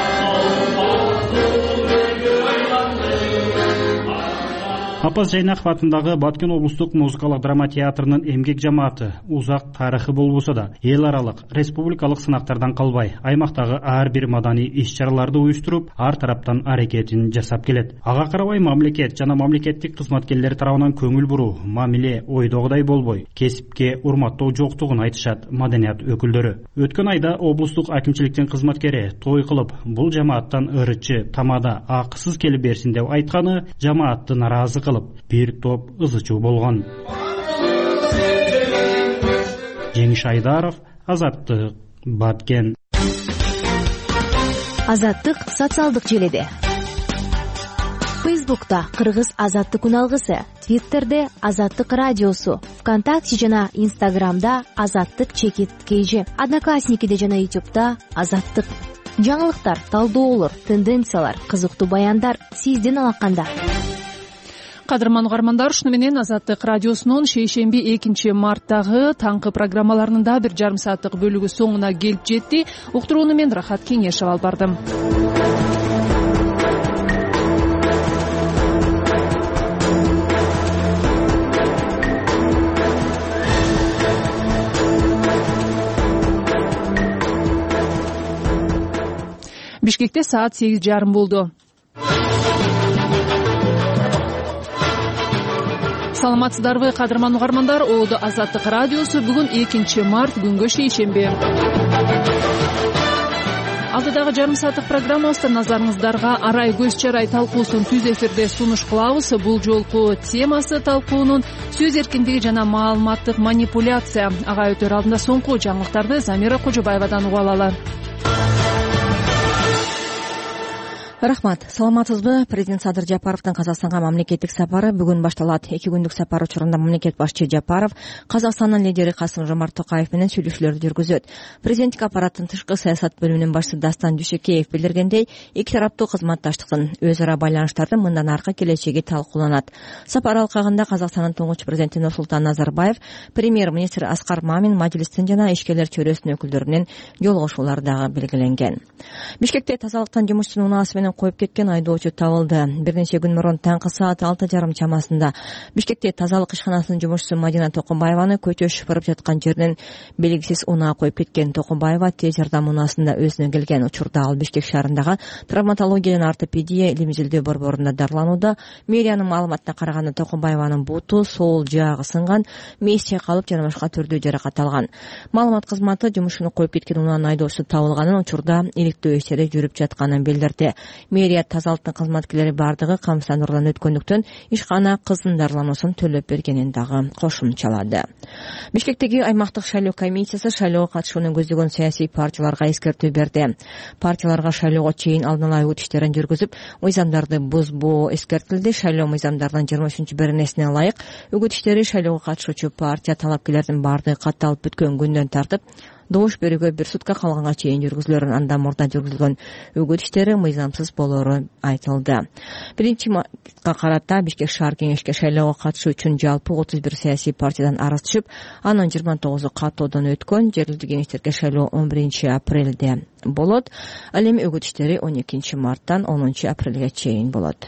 Speaker 15: Апаз Жайнаков атындагы Баткен облустук музыкалык драма театрынын эмгек жамааты узак тарыхы болбосо да, эл аралык, республикалык сынактардан калбай, аймактагы ар бир маданий иш-чараларды уюштуруп, ар тараптан аракетин жасап келет. Ага карабай мамлекет жана мамлекеттик кызматкерлер тарабынан көңүл буруу, мамиле ойдогудай болбой, кесипке урматтоо жоктугун айтышат маданият өкүлдөрү. Өткөн айда облустук акимчиликтин кызматкери той кылып, бул жамааттан ырычы, тамада, акысыз келип берсин деп айтканы жамаатты наразы кылып, бир топ ызычуу болгон. Жеңиш Айдаров, Азаттык, Баткен.
Speaker 18: Азаттык социалдык желеде. Фейсбукта Кыргыз Азаттык үналгысы, Твиттерде Азаттык радиосу, ВКонтакте жана Инстаграмда Азаттык чекит кейжи, Одноклассникиде жана Ютубта Азаттык. Жаңылыктар, талдоолор, тенденциялар, кызыктуу баяндар сиздин алаканда.
Speaker 1: Кадырман угармандар, ушуну менен Азаттык радиосунун шейшемби экинчи марттагы таңкы программаларынын да бир жарым сааттык бөлүгү соңуна келип жетти. Уктурууну мен Рахат Кеңешев алып бардым. Бишкекте саат сегиз жарым болду. Саламатсыздарбы, кадырман угармандар, оодо Азаттык радиосу. Бүгүн экинчи март, күнгө шейшемби. Алдыдагы жарым сааттык программабызда назарыңыздарга арай көз чарай талкуусун түз эфирде сунуш кылабыз. Бул жолку темасы талкуунун сөз эркиндиги жана маалыматтык манипуляция. Ага өтөр алдында соңку жаңылыктарды Замира Кожобаевадан угуп алалы.
Speaker 5: Рахмат. Саламатсызбы? Президент Садыр Жапаровдун Казакстанга мамлекеттик сапары бүгүн башталат. Эки күндүк сапар учурунда мамлекет башчы Жапаров Казакстандын лидери Касым-Жомарт Токаев менен сүйлөшүүлөрдү жүргүзөт. Президенттик аппараттын тышкы саясат бөлүмүнүн башчысы Дастан Дүйшөкеев билдиргендей, эки тараптуу кызматташтыктын өз ара байланыштардын мындан аркы келечеги талкууланат. Сапар алкагында Казакстандын туңгуч президенти Нурсултан Назарбаев, премьер-министр Аскар Мамин, мажлистин жана ишкерлер чөйрөсүнүн өкүлдөрү менен жолугушуулар дагы белгиленген. Бишкекте тазалыктан жумушчунун унаасы менен коюп кеткен айдоочу табылды. Бир нече күн мурун таңкы саат алты жарым чамасында Бишкекте тазалык ишканасынын жумушчусу Мадина Токумбаеваны көчө шыпырып жаткан жерден белгисиз унаа коюп кеткен. Токумбаева тез жардам унаасында өзүнө келген. Учурда ал Бишкек шаарындагы травматология жана ортопедия илим изилдөө борборунда дарыланууда. Мэриянын маалыматына караганда Токумбаеванын буту, сол жаагы сынган, мээси чайкалып жана башка түрдүү жаракат алган. Маалымат кызматы жумушчуну коюп кеткен унаанын айдоочусу табылганын, учурда иликтөө иштери жүрүп жатканын билдирди. Мэрия тазалыктын кызматкерлери бардыгы камсыздандыруудан өткөндүктөн ишкана кыздын дарылануусун төлөп бергенин дагы кошумчалады. Бишкектеги аймактык шайлоо комиссиясы шайлоого катышууну көздөгөн саясий партияларга эскертүү берди. Партияларга шайлоого чейин алдын ала үгүт иштерин жүргүзүп, мыйзамдарды бузбоо эскертилди. Шайлоо мыйзамдарынын жыйырма үчүнчү беренесине ылайык үгүт иштери шайлоого катышуучу партия талапкерлердин бардыгы катталып бүткөн күндөн тартып добуш берүүгө бир сутка калганга чейин жүргүзүлөрүн, андан мурда жүргүзүлгөн үгүт иштери мыйзамсыз болоору айтылды. Биринчи мартка карата Бишкек шаар кеңешке шайлоого катышуу үчүн жалпы отуз бир саясий партиядан арыз түшүп, анын жыйырма тогузу каттоодон өткөн. Жергиликтүү кеңештерге шайлоо он биринчи апрелде болот. Ал эми үгүт иштери он экинчи марттан онунчу апрелге чейин болот.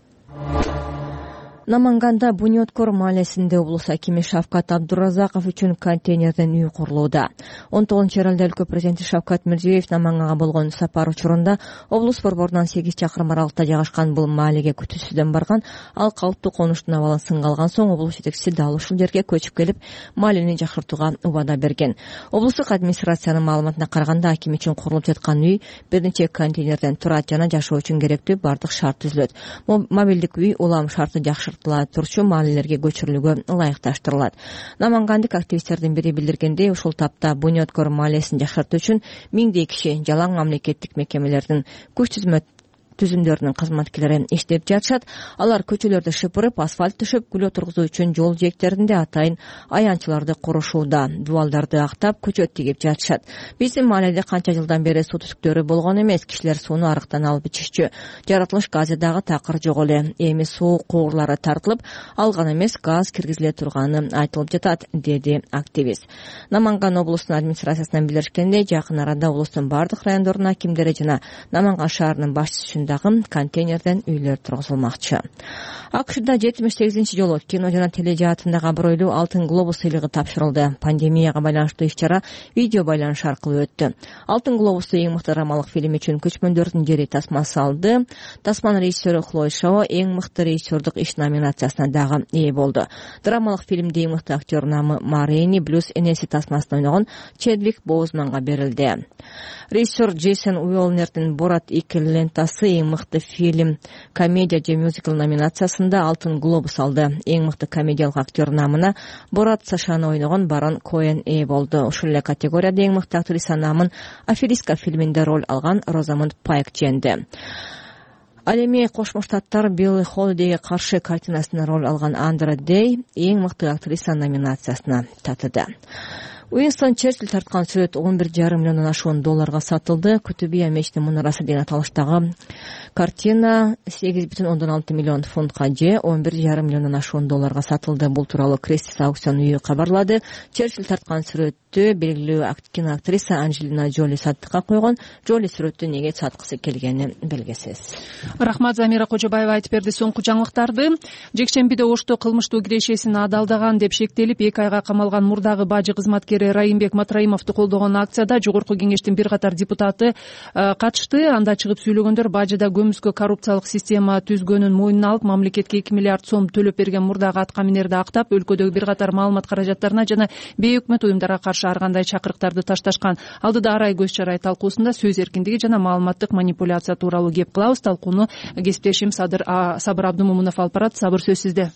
Speaker 5: Наманганда Буньоткор маалесинде облус акими Шавкат Абдуразаков үчүн контейнерден үй курулууда. он тогузунчу июлда өлкө президенти Шавкат Мирзиёев Намангага болгон сапар учурунда облус борборунан сегиз чакырым аралыкта жайгашкан бул маалеге күтүүсүздөн барган. Ал калыптуу конуштун абалын сынга алган соң облус жетекчиси дал ушул жерге көчүп келип, маалени жакшыртууга убада берген. Облустук администрациянын маалыматына караганда, аким үчүн курулуп жаткан үй бир нече контейнерден турат жана жашоо үчүн керектүү бардык шарт түзүлөт. Мобилдик үй улам шарты жакшыртылат турчу маалелерге көчүрүлүүгө ылайыкташтырылат. Намангандык активисттердин бири билдиргендей, ушул тапта Буньоткор маалесин жакшыртуу үчүн миңдей киши жалаң мамлекеттик мекемелердин күч түзүмдөрүнүн кызматкерлери иштеп жатышат. Алар көчөлөрдү шыпырып, асфальт түшүп, гүл отургузуу үчүн жол жээктеринде атайын аянчыларды курушууда, дубалдарды актап, көчөт тигип жатышат. Биздин мааледе канча жылдан бери суу түтүктөрү болгон эмес, кишилер сууну арыктан алып ичишчү. Жаратылыш газы дагы такыр жок эле. Эми суу куурлары тартылып, алган эмес, газ киргизиле турганы айтылып жатат, деди активист. Наманган облустун администрациясынан билдиришкендей, жакын арада облустун бардык райондорунун акимдери жана Наманган шаарынын башчысы дагы контейнерден үйлөр тургузулмакчы. АКШда жетимиш сегизинчи жолу кино жана тележаатындагы абройлуу Алтын глобус сыйлыгы тапшырылды. Пандемияга байланыштуу иш-чара видео байланыш аркылуу өттү. Алтын глобусту эң мыкты драмалык фильм үчүн көчмөндөрдүн жери тасмасы алды. Тасманын режиссеру Хлоя Шао эң мыкты режиссердук иш номинациясына дагы ээ болду. Драмалык фильмде эң мыкты актер намы Марини Блюз энеси тасмасын ойногон Чедвик Боузманга берилди. Режиссер Джейсон Уилнердин Борат эки лентасы эң мыкты фильм, комедия же мюзикл номинациясында Алтын глобус алды. Эң мыкты комедиялык актер намына Борат Сашаны ойногон Барон Коэн ээ болду. Ушул эле категорияда эң мыкты актриса намын Аферистка фильминде роль алган Розамунд Пайк жеңди. Ал эми Кошмо Штаттар Билли Холидейге каршы картинасына роль алган Андра Дэй эң мыкты актриса номинациясына татыды. Уинстон Черчилль тарткан сүрөт он бир жарым миллиондон ашуун долларга сатылды. Күтүбия мечитинин мунарасы деген аталыштагы картина сегиз бүтүн ондон алты миллион фунтка же он бир жарым миллиондон ашуун долларга сатылды. Бул тууралуу Кристис аукцион үйү кабарлады. Черчилль тарткан сүрөттү белгилүү киноактриса Анджелина Джоли саттыкка койгон. Джоли сүрөттү неге саткысы келгени белгисиз.
Speaker 1: Рахмат, Замира Кожобаева айтып берди соңку жаңылыктарды. Жекшембиде Ошто кылмыштуу кирешесин адалдаган деп шектелип эки айга камалган мурдагы бажы кызматкери Райымбек Матраимовду колдогон акцияда жогорку кеңештин бир катар депутаты катышты. Анда чыгып сүйлөгөндөр бажыда көмүскө коррупциялык система түзгөнүн мойнуна алып, мамлекетке эки миллиард сом төлөп берген мурдагы аткаминерди актап, өлкөдөгү бир катар маалымат каражаттарына жана бейөкмөт уюмдарга каршы ар кандай чакырыктарды ташташкан. Алдыда арай көз чарай талкуусунда сөз эркиндиги жана маалыматтык манипуляция тууралуу кеп кылабыз. Талкууну кесиптешим Сабыр Абдумомунов алып барат. Сабыр, сөз сизде.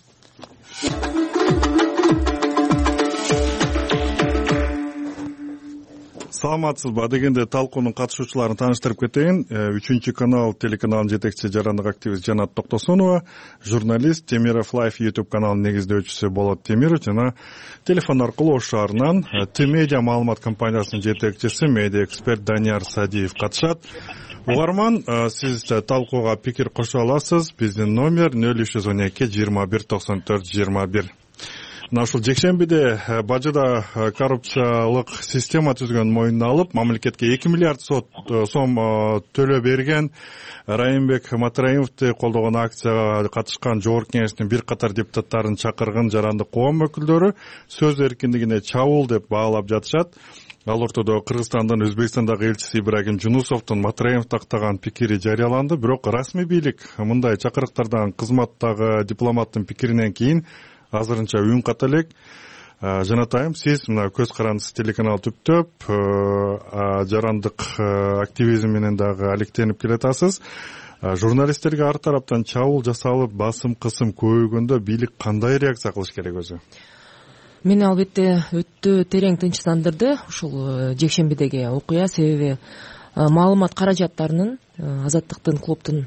Speaker 19: Саламатсызбы? Адегенде талкуунун катышуучуларын тааныштырып кетейин. Үчүнчү канал телеканалынын жетекчиси жарандык активист Жанат Токтосонова, журналист Темиров Лайф YouTube каналынын негиздөөчүсү Болот Темиров жана телефон аркылуу Ош шаарынан Т-медиа маалымат компаниясынын жетекчиси медиа эксперт Данияр Садиев катышат. Угарман, сиз талкууга пикир кошо аласыз. Биздин номер нөл үч жүз он эки жыйырма бир токсон төрт жыйырма бир. Мына ушул жекшембиде бажыда коррупциялык система түзгөн мойнуна алып, мамлекетке эки миллиард сом төлөп берген Райымбек Матраимовду колдогон акцияга катышкан жогорку кеңештин бир катар депутаттарын чакырган жарандык коом өкүлдөрү сөз эркиндигине чабуул деп баалап жатышат. Ал ортодо Кыргызстандын Өзбекстандагы элчиси Ибрагим Жунусовдун Матраимов тактаган пикири жарыяланды. Бирок расмий бийлик мындай чакырыктардан кызматтагы дипломаттын пикиринен кийин азырынча үн ката элек. Жанатайым, сиз мына көз карандысыз телеканал түптөп, жарандык активизм менен дагы алектенип келатасыз. Журналисттерге ар тараптан чабуул жасалып, басым кысым көбөйгөндө бийлик кандай реакция кылыш керек өзү?
Speaker 20: Мени албетте өтө терең тынчсыздандырды ушул жекшембидеги окуя, себеби маалымат каражаттарынын Азаттыктын клубтун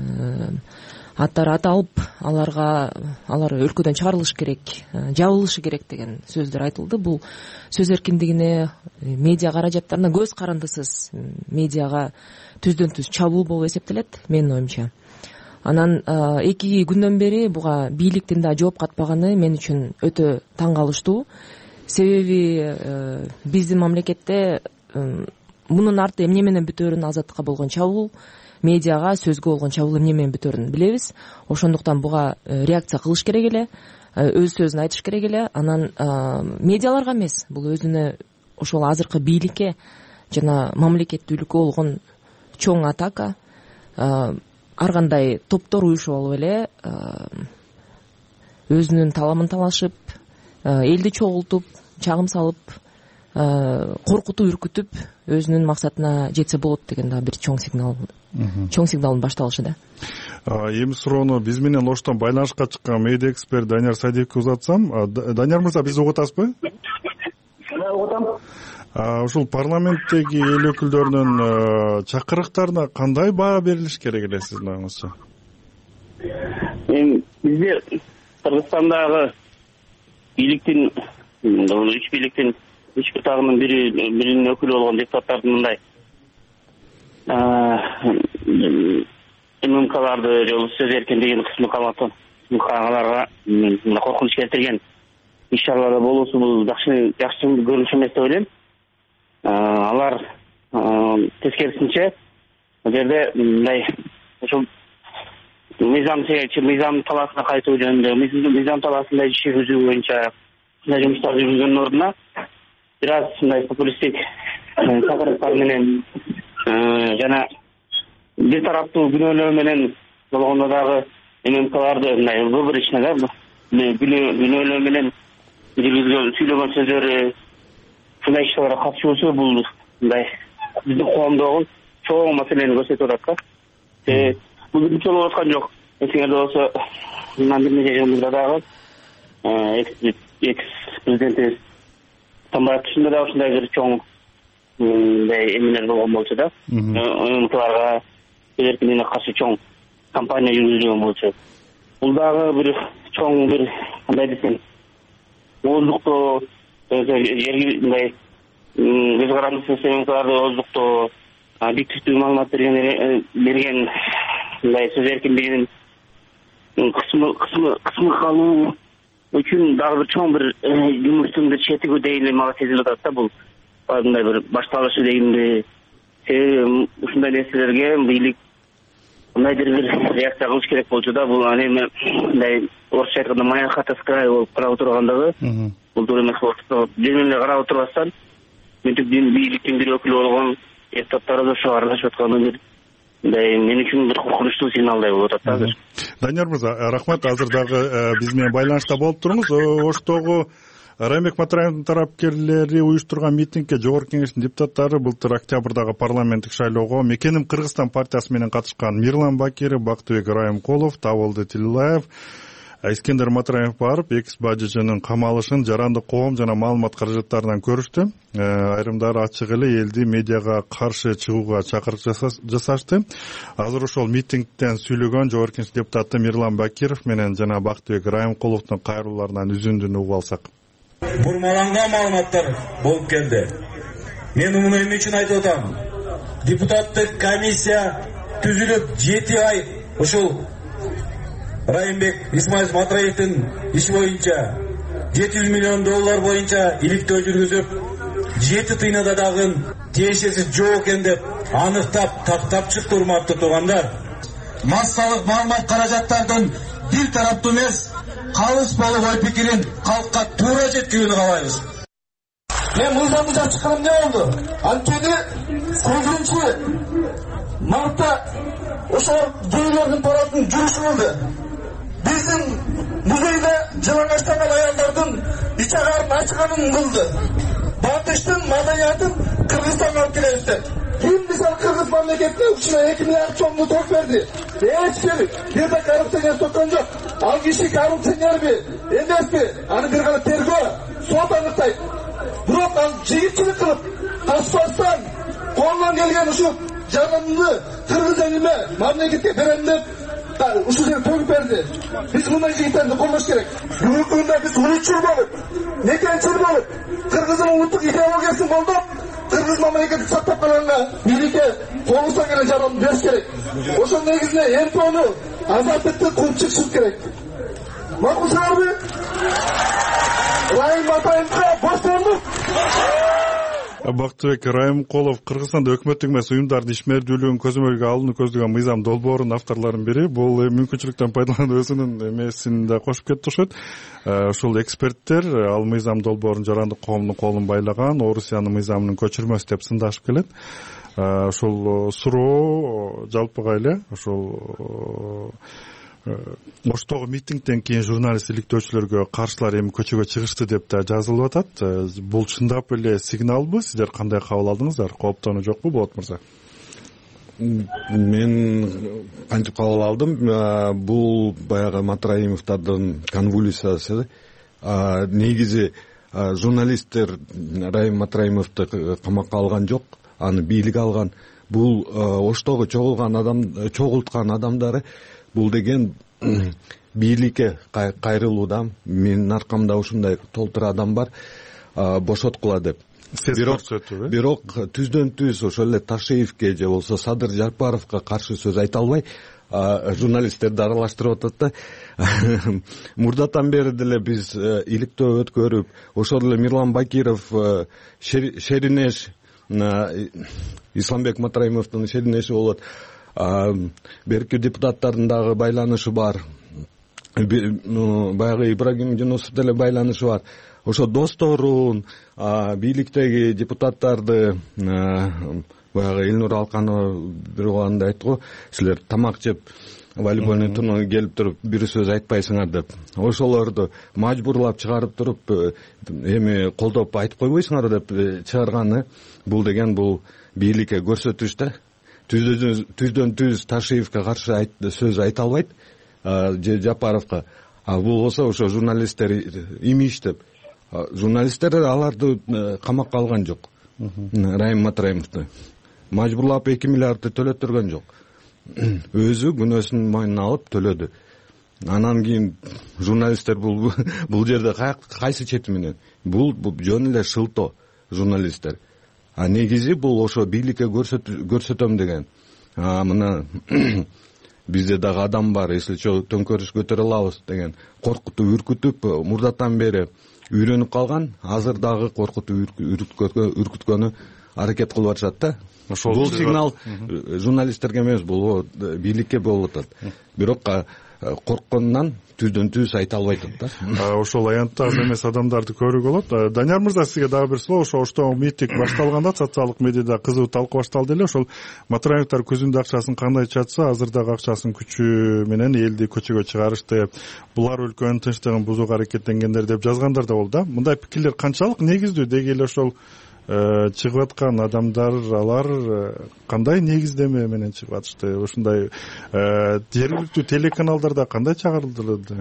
Speaker 20: аттары аталып, аларга алар өлкөдөн чыгарылыш керек, жабылышы керек деген сөздөр айтылды. Бул сөз эркиндигине, медиа каражаттарына, көз карандысыз медиага түздөн түз чабуул болуп эсептелет, менин оюмча. Анан эки күндөн бери буга бийликтин да жооп катпаганы мен үчүн өтө таң калыштуу. Себеби биздин мамлекетте мунун арты эмне менен бүтөөрүн, азаттыкка болгон чабуул, медиага, сөзгө болгон чабуул эмне менен бүтөөрүн билебиз. Ошондуктан буга реакция кылыш керек эле, өз сөзүн айтыш керек эле. Анан медиаларга эмес, бул өзүнө ошол азыркы бийликке жана мамлекеттүүлүккө болгон чоң атака. Ар кандай топтор уюшуп алып эле өзүнүн таламын талашып, элди чогултуп, чагым салып, коркутуп, үркүтүп өзүнүн максатына жетсе болот деген да бир чоң сигнал, чоң сигналдын башталышы да.
Speaker 19: Эми суроону биз менен Оштон байланышка чыккан медиа эксперт Данияр Садиевке узатсам. Данияр мырза, бизди угуп атасызбы?
Speaker 21: Угуп атам.
Speaker 19: Ушул парламенттеги эл өкүлдөрүнүн чакырыктарына кандай баа берилиш керек эле сиздин оюңузча?
Speaker 21: Эми бизде Кыргызстандагы бийликтин, үч бийликтин үч бутагынын бири биринин өкүлү болгон депутаттардын мындай ММКларды же сөз эркиндигин кысымы калматан аларга коркунуч келтирген иш чараларда болуусу бул жакшы жакшы көрүнүш эмес деп ойлойм. Алар тескерисинче бул жерде мындай ошол мыйзам мыйзам талаасына кайтуу жөнүндө, мыйзам талаасында иш жүргүзүү боюнча мындай жумуштарды жүргүзгөндүн ордуна бир аз мындай популисттик чакырыктар менен жана бир тараптуу күнөөлөө менен болгондо дагы ММКларды мындай выборочно да күнөөлөө менен жүргүзгөн сүйлөгөн сөздөрү ушундай иштерге катышуусу бул мындай биздин коомдогу чоң маселени көрсөтүп атат да. Бул биринчи жолу болуп аткан жок. Эсиңерде болсо, мындан бир нече жыл мурда дагы экс президентибиз Атамбаев түшүндө да ушундай бир чоң мындай эмелер болгон болчу да. ММКларга эркиндигине каршы чоң кампания жүргүзүлгөн болчу. Бул дагы бир чоң бир кандай десем, ооздукту жерге мындай көз каранды системаларды оздуктоо, объективдүү маалымат берген берген мындай сөз эркиндигинин кысмы кысмы кысмы калуу үчүн дагы бир чоң бир жумуштун бир четиги дейли мага сезилип атат да. Бул мындай бир башталышы дейинби. Себеби ушундай нерселерге бийлик мындайдыр бир реакция кылыш керек болчу да. Бул аны эми мындай орусча айтканда моя хата с краю болуп карап отургандыгы бул туура эмес болуп атат. Жөн эле карап отурбастан мынтип бийликтин бир өкүлү болгон депутаттар ошо аралашып атканы бир мындай мен үчүн бир коркунучтуу сигналдай болуп атат да азыр.
Speaker 19: Данияр мырза, рахмат. Азыр дагы биз менен байланышта болуп туруңуз. Оштогу Райымбек Матраевдин тарапкерлери уюштурган митингге Жогорку Кеңештин депутаттары былтыр октябрдагы парламенттик шайлоого Мекеним Кыргызстан партиясы менен катышкан Мирлан Бакиров, Бактыбек Райымкулов, Табылды Тилилаев, Искендер Матраев барып, экс бажыжынын камалышын жаранды коом жана маалымат каражаттарынан көрүштү. Айрымдары ачык эле элди медиага каршы чыгууга чакырык жасашты. Азыр ошол митингден сүйлөгөн Жогорку Кеңеш депутаты Мирлан Бакиров менен жана Бактыбек Райымкуловдун кайрылууларынан үзүндүн угуп алсак.
Speaker 6: Бурмаланган маалыматтар болуп келди. Мен муну эмне үчүн айтып атам? Депутаттык комиссия түзүлүп жети ай ушул Райымбек Исмаил Матраевдин иши боюнча жети жүз миллион доллар боюнча иликтөө жүргүзүп, жети тыйнада дагы тиешеси жок экен деп аныктап, тактап чыкты. Урматтуу туугандар, массалык маалымат каражаттардын бир тараптуу эмес, калыс болуп ой пикирин калкка туура жеткирүүнү каалайбыз. Мен мыйзамды жазып чыкканым эмне болду? Анткени сегизинчи мартта ошол гейлердин парадын жүрүшү болду. Биздин музейде жалаңачтанган аялдардын ич агарын ачканын кылды. Батыштын маданиятын Кыргызстанга алып келебиз деп. Ким мисалы Кыргыз мамлекетине ушуна эки миллиард сомду ток берди. Эч ким бир да коррупционер токкон жок. Ал киши коррупционерби, эмеспи? Аны бир гана тергөө, сот аныктайт. Бирок ал жигитчилик кылып, каспастан колунан келген ушу жаранды Кыргыз элиме мамлекетке берем деп ушул жерге төгүп берди. Биз мындай жигиттерди колдош керек. Бүгүнкү күндө биз улутчул болуп, мекенчил болуп, Кыргыздын улуттук идеологиясын колдоп, Кыргыз мамлекетин сактап калганга бийликке колубуздан келген жардам бериш керек. Ошол негизинде эмтоону азаттыкты кууп чыгышыбыз керек. Макулсыңарбы? Райым Матаевга боштондук.
Speaker 19: Бактыбек Райымкулов Кыргызстанда өкмөттүк эмес уюмдардын ишмердүүлүгүн көзөмөлгө алууну көздөгөн мыйзам долбоорунун авторлорунун бири. Бул мүмкүнчүлүктөн пайдаланып өзүнүн эмесин да кошуп кетти окшойт. Ушул эксперттер ал мыйзам долбоорун жарандык коомдун колун байлаган, Орусиянын мыйзамынын көчүрмөсү деп сындашып келет. Ошол суроо жалпыга эле ошол Оштогу митингден кийин журналист иликтөөчүлөргө каршылар эми көчөгө чыгышты деп да жазылып атат. Бул чындап эле сигналбы? Сиздер кандай кабыл алдыңыздар? Кооптонуу жокпу, Болот мырза?
Speaker 22: Мен кантип кабыл алдым? Бул баягы Матраимовдун конвулсиясы. Негизи журналисттер Райым Матраимовду камакка алган жок, аны бийлик алган. Бул Оштогу чогулган адам, чогулткан адамдары бул деген бийликке кайрылууда. Менин аркамда ушундай толтура адам бар, бошоткула деп. Бирок түздөн түз ошол эле Ташеевке же болбосо Садыр Жапаровго каршы сөз айта албай журналисттерди аралаштырып атат да. Мурдатан бери деле биз иликтөө өткөрүп, ошол эле Мирлан Бакиров шеринеш, Исламбек Матраимовдун шеринеши болот. Берки депутаттардын дагы байланышы бар. Баягы Ибрагим Жунусов деле байланышы бар. Ошо досторун, бийликтеги депутаттарды, баягы Элнур Алканова бир убагында айтты го, силер тамак жеп волейбольный турнирге келип туруп бир сөз айтпайсыңар деп. Ошолорду мажбурлап чыгарып туруп, эми колдоп айтып койбойсуңар деп чыгарганы, бул деген бул бийликке көрсөтүш да. Түздөн түз Ташеевке каршы сөз айта албайт, же Жапаровго. А бул болсо ошо журналисттер имиш деп. Журналисттер аларды камакка алган жок. Райым Матраимовду мажбурлап эки миллиардты төлөттүргөн жок. Өзү күнөөсүн мойнуна алып төлөдү. анан кийин журналисттер бул бул жерде кайсы чети менен бул жөн эле шылтоо журналисттер. А негизи бул ошо бийликке көрсөтөм деген мына бизде дагы адам бар, если че төңкөрүш көтөрө алабыз деген коркутуп үркүтүп мурдатан бери үйрөнүп калган, азыр дагы коркутуп үркүткөнү аракет кылып атышат да. Бул сигнал журналисттерге эмес, бул бийликке болуп атат. Бирок коркконунан түздөн түз айта албай атат да.
Speaker 19: Ошол аянтта аз эмес адамдарды көрүүгө болот. Данияр мырза, сизге дагы бир суроо. Ошо оштогу митинг башталганда социалдык медиада кызуу талкуу башталды эле. Ошол Матраевдер көзүндө акчасын кандай чатса, азыр дагы акчасын күчү менен элди көчөгө чыгарышты. Булар өлкөнүн тынчтыгын бузууга аракеттенгендер деп жазгандар да болду да. Мындай пикирлер канчалык негиздүү? Деги эле ошол чыгып аткан адамдар, алар кандай негиздеме менен чыгып атышты? Ушундай жергиликтүү телеканалдарда кандай чыгарылды?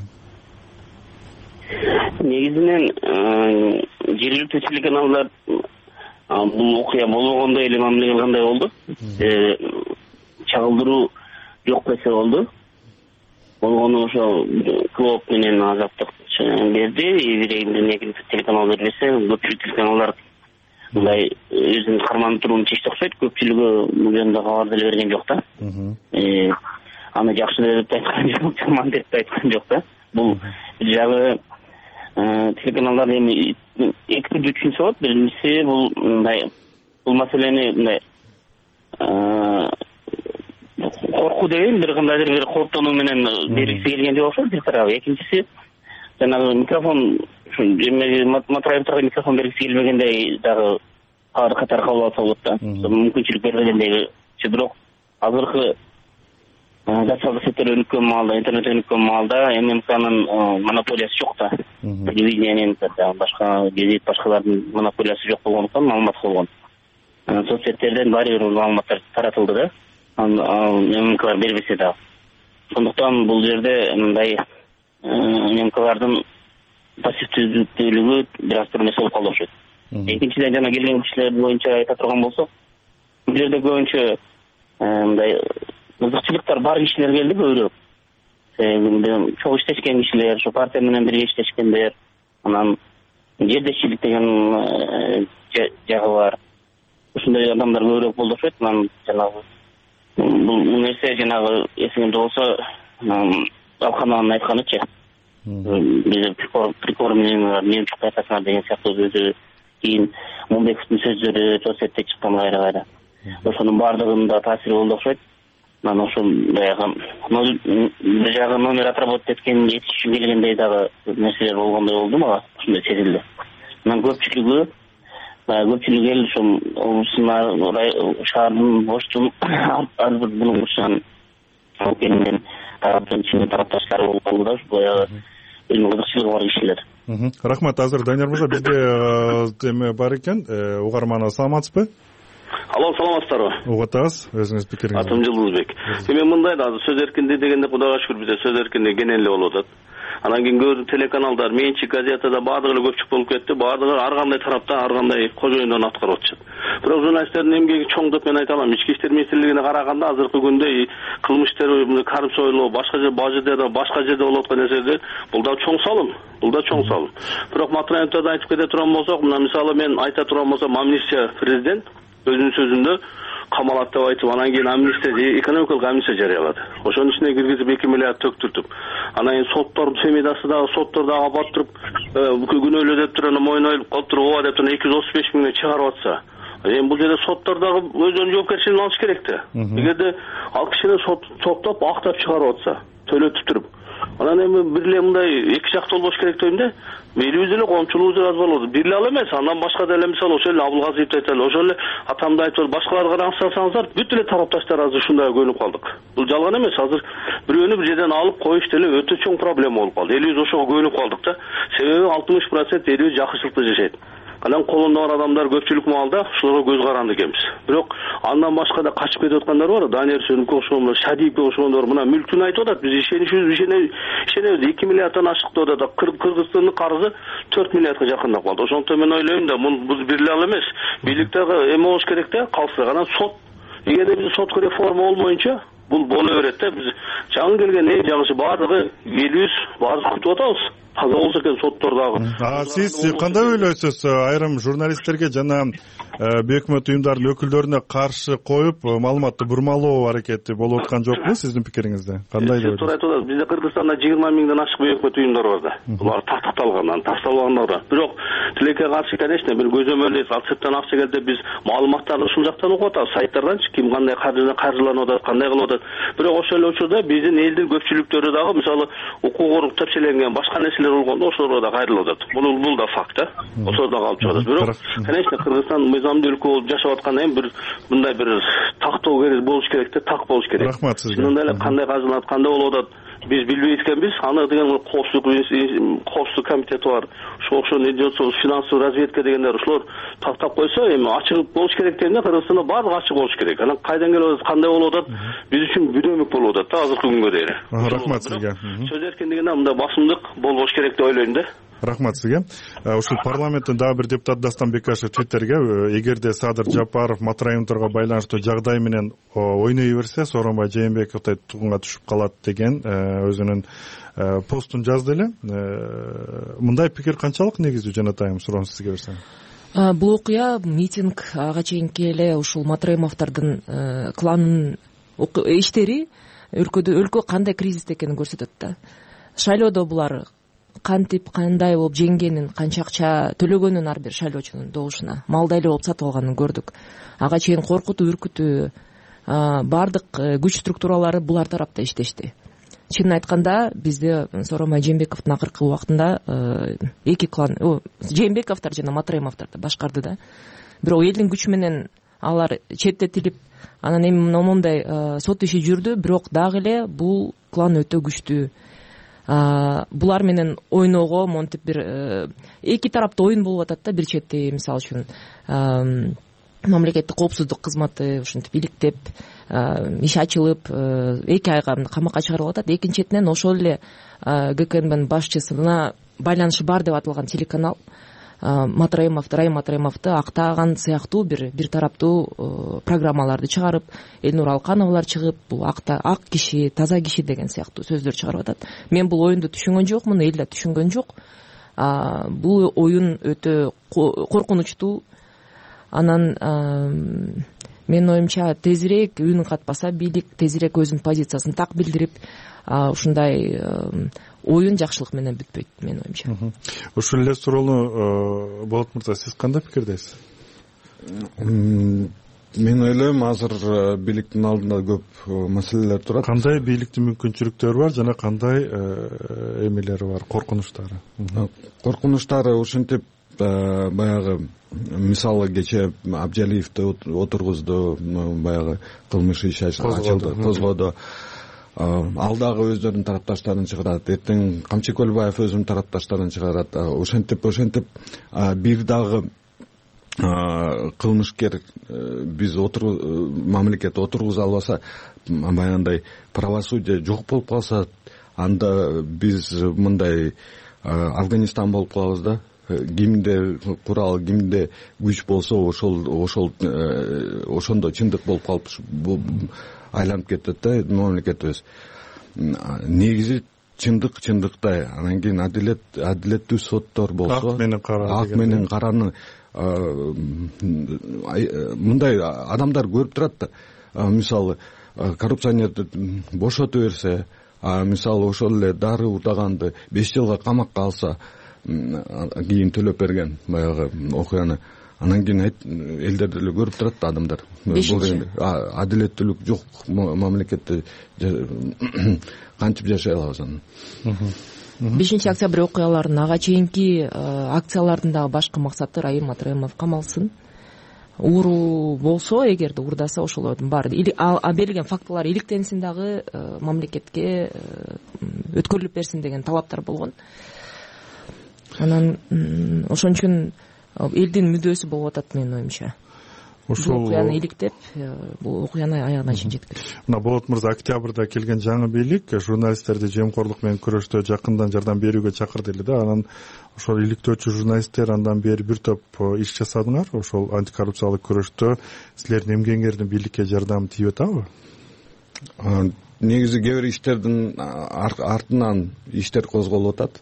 Speaker 21: Негизинен жергиликтүү телеканалдар бул окуя болбогондой эле мамиле кылгандай болду. Чагылдыруу жок десе болду. Болгону ошо клоп менен Азаттык берди. Бирегинден телеканал бербесе, көпчүлүк телеканалдар мындай өзүн карманып турууну чечти окшойт. Көпчүлүгү бул жөнүндө кабар деле берген жок да. Аны жакшы деп айткан жок, жаман деп айткан жок да. Бул бир жагы телеканалдар эми эки түрдүү түшүнсө болот. Биринчиси бул мындай бул маселени мындай коркуу деген бир кандайдыр бир кооптонуу менен бергиси келген деп окшойт бир тарабы. Экинчиси жанагы микрофон Матраевтерге микрофон бергиси келбегендей дагы катар кабыл алса болот да. Мүмкүнчүлүк бербегендей. Бирок азыркы социалдык сеттер өнүккөн маалда, интернет өнүккөн маалда ММКнын монополиясы жок да. Телевидениянын, башка гезит, башкалардын монополиясы жок болгондуктан маалымат болгон. Соцсеттерден баары бир маалыматтар таратылды да. ММКлар бербесе дагы. Сондуктан бул жерде мындай ММКлардын пассивдүүлүгү бир аз бир нерсе болуп калды окшойт. Экинчиден жана келген кишилер боюнча айта турган болсок, бул жерде көбүнчө мындай кызыкчылыктар бар кишилер келди көбүрөөк. Чоң иштешкен кишилер, ошо партия менен бирге иштешкендер, анан жердешчилик деген жагы бар. Ушундай адамдар көбүрөөк болду окшойт. Анан жанагы бул нерсе жанагы эсиңизде болсо, Алкананын айтканычы. Биз прикор менен мен чукпайтасыңар деген сыяктуу сөзү, кийин Мумбековдун сөздөрү соцсетте чыккан кайра-кайра. Ошонун баардыгында таасири болду окшойт. Анан ошол баягы бир жагы номер отработать эткен этиш үчүн келгендей дагы нерселер болгондой болду мага, ушундай сезилди. Анан көпчүлүгү көпчүлүк эл ушул облустун шаардын оштун ар бир булугушан менен тараптын ичинде тарапташтары болуп калды да, баягы өзүнүн кызыкчылыгы бар кишилер.
Speaker 19: Рахмат. Азыр Данияр мырза, бизде эме бар экен, угарман, саламатсызбы?
Speaker 2: Алло, саламатсыздарбы?
Speaker 19: Угуп атабыз. Өзүңүз пикириңизди.
Speaker 2: Атым Жылдызбек. Эми мындай да, сөз эркиндиги дегенде Кудайга шүгүр бизде сөз эркиндиги кенен эле болуп атат. Анан кийин көбү телеканалдар, менчик, газетада баардыгы эле көпчүк болуп кетти. Баардыгы ар кандай тараптан, ар кандай кожоюндон аткарып атышат. Бирок журналисттердин эмгеги чоң деп мен айта алам. Ички иштер министрлигине караганда азыркы күндө кылмыш иштерди, карып сойлоо, башка жер, бажыда, башка жерде болуп аткан нерселер, бул да чоң салым. Бул да чоң салым. Бирок Матраевтерди айтып кете турган болсок, мына мисалы мен айта турган болсом, амнистия президент өзүнүн сөзүндө камалат деп айтып, анан кийин амнистия, экономикалык амнистия жарыялады. Ошонун ичине киргизип эки миллиард төктүртүп, анан кийин соттордун фемидасы дагы соттор дагы алып туруп, күнөөлүү деп туруп, мойун оюлуп калып туруп, ооба деп туруп эки жүз отуз беш миңден чыгарып атса, эми бул жерде соттор дагы өзүнүн жоопкерчилигин алыш керек да. Эгерде ал кишини соттоп, актап чыгарып атса, төлөтүп туруп, анан эми бир эле мындай эки жактуу болбош керек дейм да. Элибиз эле коомчулугубуз аз болот. Бир эле ал эмес, андан башка деле мисалы ошол эле Абылгазиевди айталы, ошол эле атамды айтып, башкаларды карасаңыздар, бүт эле тарапташтар азыр ушундай көнүп калдык. Бул жалган эмес. Азыр бирөөнү бир жерден алып коюш деле өтө чоң проблема болуп калды. Элибиз ошого көнүп калдык да. Себеби алтымыш процент элибиз жакшылыкта жашайт. Анан колунда бар адамдар көпчүлүк маалда ушуларга көз каранды экенбиз. Бирок андан башка да качып кетип аткандар бар. Данияр Сөнүккө окшогондор, Шадиевке окшогондор мына мүлкүн айтып атат. Биз ишенишибиз, ишенебиз. эки миллиарддан ашык деп атат. Кыргызстандын карызы төрт миллиардга жакындап калды. Ошондуктан мен ойлойм да, бул бир эле ал эмес. Бийликтеги эме болуш керек да, калса анан сот. Эгерде биз соттук реформа болмоюнча, бул боло берет да. Биз жаңы келген эң жагышы баардыгы элибиз баардыгы күтүп атабыз. Таза болсо экен соттор дагы.
Speaker 19: А сиз кандай ойлойсуз? Айрым журналисттерге жана бейөкмөт уюмдардын өкүлдөрүнө каршы коюп маалыматты бурмалоо аракети болуп аткан жокпу сиздин пикириңизде? Кандай деп
Speaker 2: ойлойсуз? Туура айтып бизде Кыргызстанда жыйырма миңден ашык бейөкмөт уюмдар бар да. Булар такталган, ташталгандар бар. Бирок тилекке каршы, конечно, бир көзөмөлдөйт, ал сырттан акча келди, биз маалыматтарды ушул жактан угуп атабыз, сайттарданчы ким кандай каржыланып атат, кандай кылып атат. Бирок ошол эле учурда биздин элдин көпчүлүктөрү дагы мисалы укук коргоп тепшеленген башка нерселер болгондо ошолорго да кайрылып атат. Бул бул да факт да. Ошол да калып чыгат. Бирок, конечно, Кыргызстан мыйзамдуу өлкө болуп жашап аткандан кийин бир мындай бир тактоо керек болуш керек да, так болуш керек.
Speaker 19: Рахмат сизге.
Speaker 2: Чынында эле кандай каржыланат, кандай болуп атат, биз билбейт экенбиз. Аны деген коопсуздук коопсуздук комитети бар. Ошо ошо не дейт, финансовый разведка дегендер ушулар тактап койсо, эми ачык болуш керек дегенде Кыргызстанда баардыгы ачык болуш керек. Анан кайдан келип атат, кандай болуп атат, биз үчүн бүдөмүк болуп атат да азыркы күнгө дейин.
Speaker 19: Рахмат сизге.
Speaker 2: Сөз эркиндигинде мындай басымдык болбош керек деп ойлойм да.
Speaker 19: Рахмат сизге. Ушул парламенттин дагы бир депутаты Дастан Бекашев Твиттерге эгерде Садыр Жапаров Матраимовдорго байланыштуу жагдай менен ойной берсе, Сооронбай Жээнбековдой тугунга түшүп калат деген өзүнүн постун жазды эле. Мындай пикир канчалык негиздүү, Жанатайым, суроону сизге берсем?
Speaker 20: Бул окуя митинг ага чейинки эле ушул Матраимовдордун кланынын иштери өлкөдө өлкө кандай кризисте экенин көрсөтөт да. Шайлоодо булар кантип кандай болуп жеңгенин, канча акча төлөгөнүн ар бир шайлоочунун добушуна, малдай эле болуп сатып алганын көрдүк. Ага чейин коркутуу, үркүтүү, баардык күч структуралары булар тарапта иштешти. Чынын айтканда, бизде Сооронбай Жээнбековдун акыркы убактында эки клан, Жээнбековдор жана Матраимовдор башкарды да. Бирок элдин күчү менен алар четтетилип, анан эми момундай сот иши жүрдү, бирок дагы эле бул клан өтө күчтүү. Булар менен ойноого монтип бир эки тарапта оюн болуп атат да. Бир чети, мисалы үчүн, мамлекеттик коопсуздук кызматы ушинтип иликтеп, иш ачылып, эки айга камакка чыгарылып атат. Экинчи четинен ошол эле ГКНБнын башчысына байланышы бар деп аталган телеканал Матраимов, Райым Матраимовду актаган сыяктуу бир бир тараптуу программаларды чыгарып, Элнур Алкановалар чыгып, бул акта ак киши, таза киши деген сыяктуу сөздөр чыгарып атат. Мен бул оюнду түшүнгөн жокмун, эл да түшүнгөн жок. Бул оюн өтө коркунучтуу. Анан менин оюмча тезирээк үнүн катпаса бийлик, тезирээк өзүнүн позициясын так билдирип, ушундай оюн жакшылык менен бүтпөйт, менин оюмча.
Speaker 19: Ушул эле суроону Болот мырза, сиз кандай пикирдесиз?
Speaker 22: Мен ойлойм, азыр бийликтин алдында көп маселелер турат.
Speaker 19: Кандай бийликтин мүмкүнчүлүктөрү бар жана кандай эмелери бар, коркунучтары?
Speaker 22: Коркунучтары ушинтип, баягы мисалы кече Абжалиевди отургузду, баягы кылмыш иш ачылды, козгоду. Ал дагы өздөрүнүн тарапташтарын чыгарат. Эртең Камчы Көлбаев өзүнүн тарапташтарын чыгарат. Ошентип, ошентип бир дагы кылмышкер биз мамлекет отургуза албаса, баягындай правосудие жок болуп калса, анда биз мындай Афганистан болуп калабыз да. Кимде курал, кимде күч болсо, ошол ошол ошондо чындык болуп калып айланып кетет да мамлекетибиз. Негизи чындык чындыктай, анан кийин адилет адилеттүү соттор болсо,
Speaker 19: ак менен кара,
Speaker 22: ак менен караны мындай адамдар көрүп турат да. Мисалы коррупционерди бошото берсе, мисалы ошол эле дары урдаганды беш жылга камакка алса, кийин төлөп берген баягы окуяны, анан кийин элдер деле көрүп турат да адамдар. Адилеттүүлүк жок мамлекетте кантип жашай алабыз анан?
Speaker 20: бешинчи октябрь окуяларынын ага чейинки акциялардын дагы башкы максаты Райым Матраимов камалсын. Ууру болсо, эгерде уурдаса, ошолордун баары берилген фактылар иликтенсин, дагы мамлекетке өткөрүлүп берсин деген талаптар болгон. Анан ошон үчүн элдин мүдөөсү болуп атат, менин оюмча. Ошол окуяны иликтеп, бул окуяны аягына чейин жеткирет.
Speaker 19: Мына Болот мырза, октябрда келген жаңы бийлик журналисттерди жемкорлук менен күрөштө жакындан жардам берүүгө чакырды эле да. Анан ошол иликтөөчү журналисттер андан бери бир топ иш жасадыңар. Ошол антикоррупциялык күрөштө силердин эмгегиңердин бийликке жардамы тийип атабы?
Speaker 22: негизи кээ бир иштердин артынан иштер козголуп атат.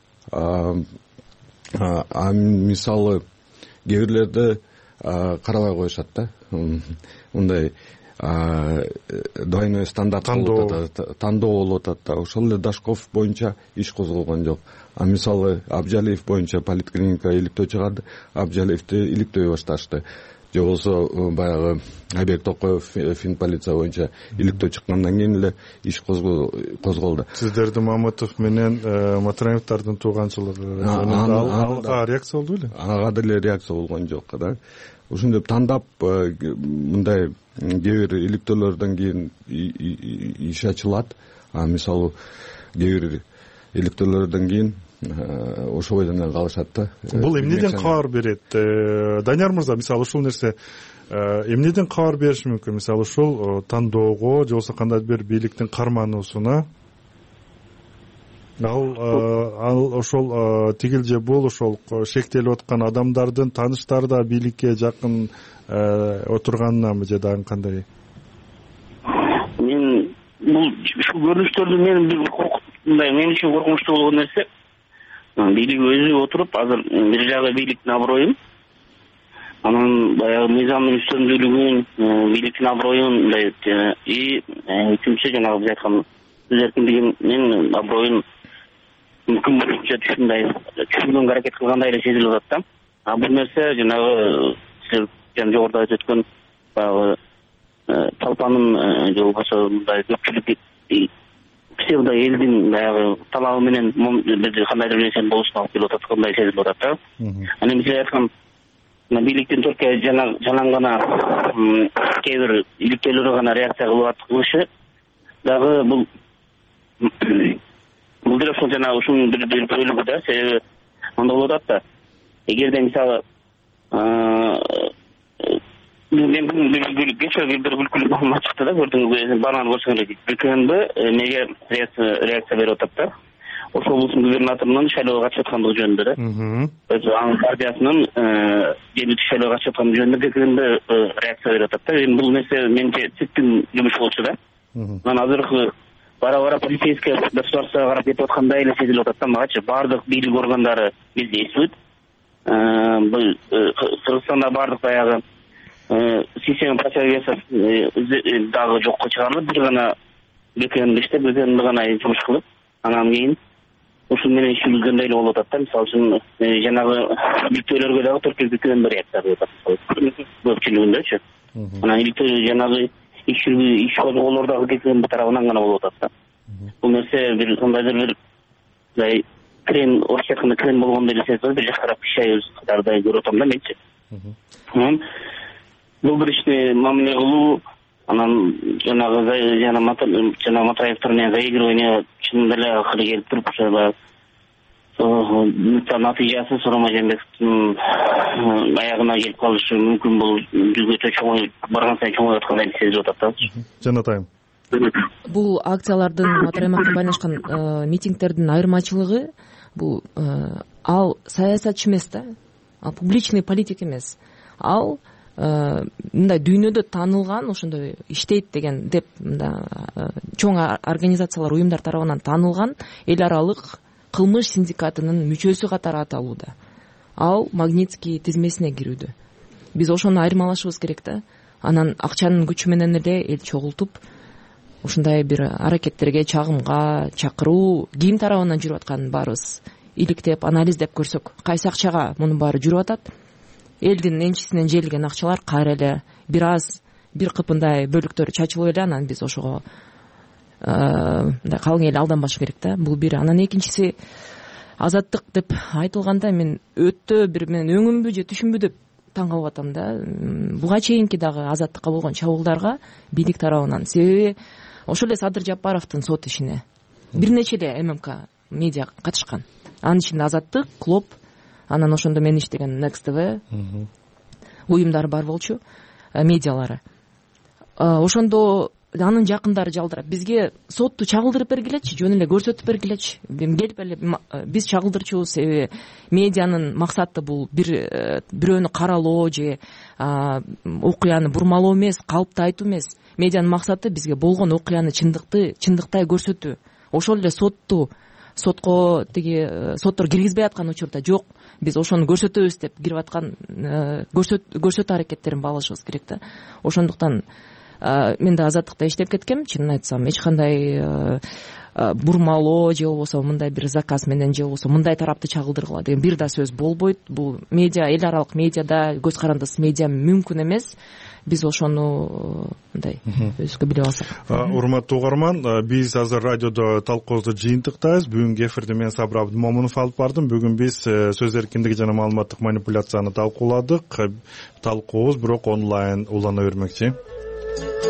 Speaker 22: Мисалы кээ бирлерде карабай коюшат да, мындай двойной стандарт болуп атат, тандоо болуп атат да. Ошол эле Дашков боюнча иш козголгон жок. А мисалы Абжалиев боюнча поликлиника иликтөө чыгарды, Абжалиевди иликтөй башташты. Же болбосо баягы Айбек Токоев фин полиция боюнча иликтөө чыккандан кийин эле иш козголду.
Speaker 19: Сиздердин Мамытов менен Матраевдин тууганчылыгы ага реакция болду беле?
Speaker 22: Ага деле реакция болгон жок да. Ошондой тандап мындай кээ бир иликтөөлөрдөн кийин иш ачылат. А мисалы кээ бир иликтөөлөрдөн кийин ошол бойдон эле калышат да.
Speaker 19: Бул эмнеден кабар берет? Данияр мырза, мисалы ушул нерсе эмнеден кабар бериши мүмкүн? Мисалы ушул тандоого же болбосо кандайдыр бир бийликтин кармануусуна ал ошол тигил же бул ошол шектелип аткан адамдардын тааныштары да бийликке жакын отурганынанбы же дагы кандай?
Speaker 21: Мен бул ушул көрүнүштөрдү мен бир мындай мен үчүн коркунучтуу болгон нерсе, бийлик өзү отуруп азыр бир жагы бийликтин аброюн, анан баягы мыйзамдын үстөмдүүлүгүн, бийликтин аброюн мындай и үчүнчү жанагы биз айткан сөз эркиндигинин аброюн мүмкүн болушунча ушундай түшүнгөнгө аракет кылгандай эле сезилип атат да. А бул нерсе жанагы сиз жана жогоруда айтып өткөн баягы талпанын же болбосо мындай көпчүлүк псевдо элдин баягы талабы менен бир кандайдыр бир нерсенин болушуна алып келип аткандай сезилип атат да. Анан биз айткан бийликтин Түркия жалаң гана кээ бир иликтөөлөрү гана реакция кылып аткылышы дагы бул бул деле ошол жана ушунун бир бөлүгү да. Себеби анда болуп атат да, эгерде мисалы мен бүгүн кечээ бир күлкүлүү маалымат чыкты да, көрдүңүз, баананы көрсөңөр БКНБ эмнеге реакция берип атат да. Ош облусунун губернаторунун шайлоого катышып аткандыгы жөнүндө да, анын партиясынын жергиликтүү шайлоого катышып аткандыгы жөнүндө БКНБ реакция берип атат да. Бул нерсе менимче цирктин жумушу болчу да. Анан азыркы бара-бара полицейское государствого карап кетип аткандай эле сезилип атат да магачы. Баардык бийлик органдары бездействует. Бул Кыргызстанда баардык баягы система противовесов дагы жокко чыгарылып, бир гана БКНБ иштеп, БКНБ гана жумуш кылып, анан кийин ушул менен иш жүргүзгөндөй эле болуп атат да. Мисалы үчүн жанагы иликтөөлөргө дагы Түркия БКНБ реакция кылып атат көпчүлүгүндөчү. Анан иликтөө жанагы иш иш козголоор дагы БКНБ тарабынан гана болуп атат да. Бул нерсе бир кандайдыр бир мындай крен, орусча айтканда крен болгондой эле сезилет, бир жакка карап ишайбыз катардай көрүп атам да менчи. Анан бул бир ишни мамиле кылуу, анан жанагы жана жана Матраевдер менен заигрывание чынында эле акыры келип туруп ошо натыйжасы Сурама Жээнбековдун аягына келип калышы мүмкүн. Бул жүзгөчө чоңоюп барган сайын чоңоюп аткандай сезилип атат да.
Speaker 19: Жанатайым,
Speaker 20: бул акциялардын Матыр аймакта байланышкан митингдердин айырмачылыгы бул ал саясатчы эмес да, ал публичный политик эмес. Ал мындай дүйнөдө таанылган, ошондой иштейт деген деп мындай чоң организациялар, уюмдар тарабынан таанылган эл аралык кылмыш синдикатынын мүчөсү катары аталууда. Ал Магнитский тизмесине кирүүдө. Биз ошону айырмалашыбыз керек да. Анан акчанын күчү менен эле эл чогултуп ушундай бир аракеттерге, чагымга чакыруу ким тарабынан жүрүп атканын баарыбыз иликтеп, анализдеп көрсөк, кайсы акчага мунун баары жүрүп атат? Элдин энчисинен желген акчалар кайра эле бир аз бир кыпындай бөлүктөрү чачылып эле, анан биз ошого мындай калың эл алданбашы керек да. Бул бир. Анан экинчиси, азаттык деп айтылганда мен өтө бир мен өңүмбү же түшүмбү деп таң калып атам да. Буга чейинки дагы азаттыкка болгон чабуулдарга бийлик тарабынан, себеби ошол эле Садыр Жапаровдун сот ишине бир нече эле ММК медиа катышкан. Анын ичинде Азаттык, Клоп, анан ошондо мен иштеген Next ти ви уюмдары бар болчу, медиалары. Ошондо анын жакындары жалдырап бизге сотту чагылдырып бергилечи, жөн эле көрсөтүп бергилечи. Келип эле биз чагылдырчубуз, себеби медианын максаты бул бир бирөөнү каралоо же окуяны бурмалоо эмес, калыпты айтуу эмес. медианын максаты бизге болгон окуяны чындыкты чындыктай көрсөтүү. Ошол эле сотту сотко тиги соттор киргизбей аткан учурда жок биз ошону көрсөтөбүз деп кирип аткан көрсөтүү аракеттерин баалашыбыз керек да. Ошондуктан мен да Азаттыкта иштеп кеткем, чынын айтсам эч кандай бурмалоо же болбосо мындай бир заказ менен же болбосо мындай тарапты чагылдыргыла деген бир да сөз болбойт. Бул медиа, эл аралык медиада көз карандысыз медиа мүмкүн эмес. Биз ошону мындай өзгө билип алсак.
Speaker 19: Урматтуу угарман, биз азыр радиодо талкуубузду жыйынтыктайбыз. Бүгүнкү эфирде мен Сабыр Абдымомунов алып бардым. Бүгүн биз сөз эркиндиги жана маалыматтык манипуляцияны талкууладык. Талкуубуз бирок онлайн улана бермекчи.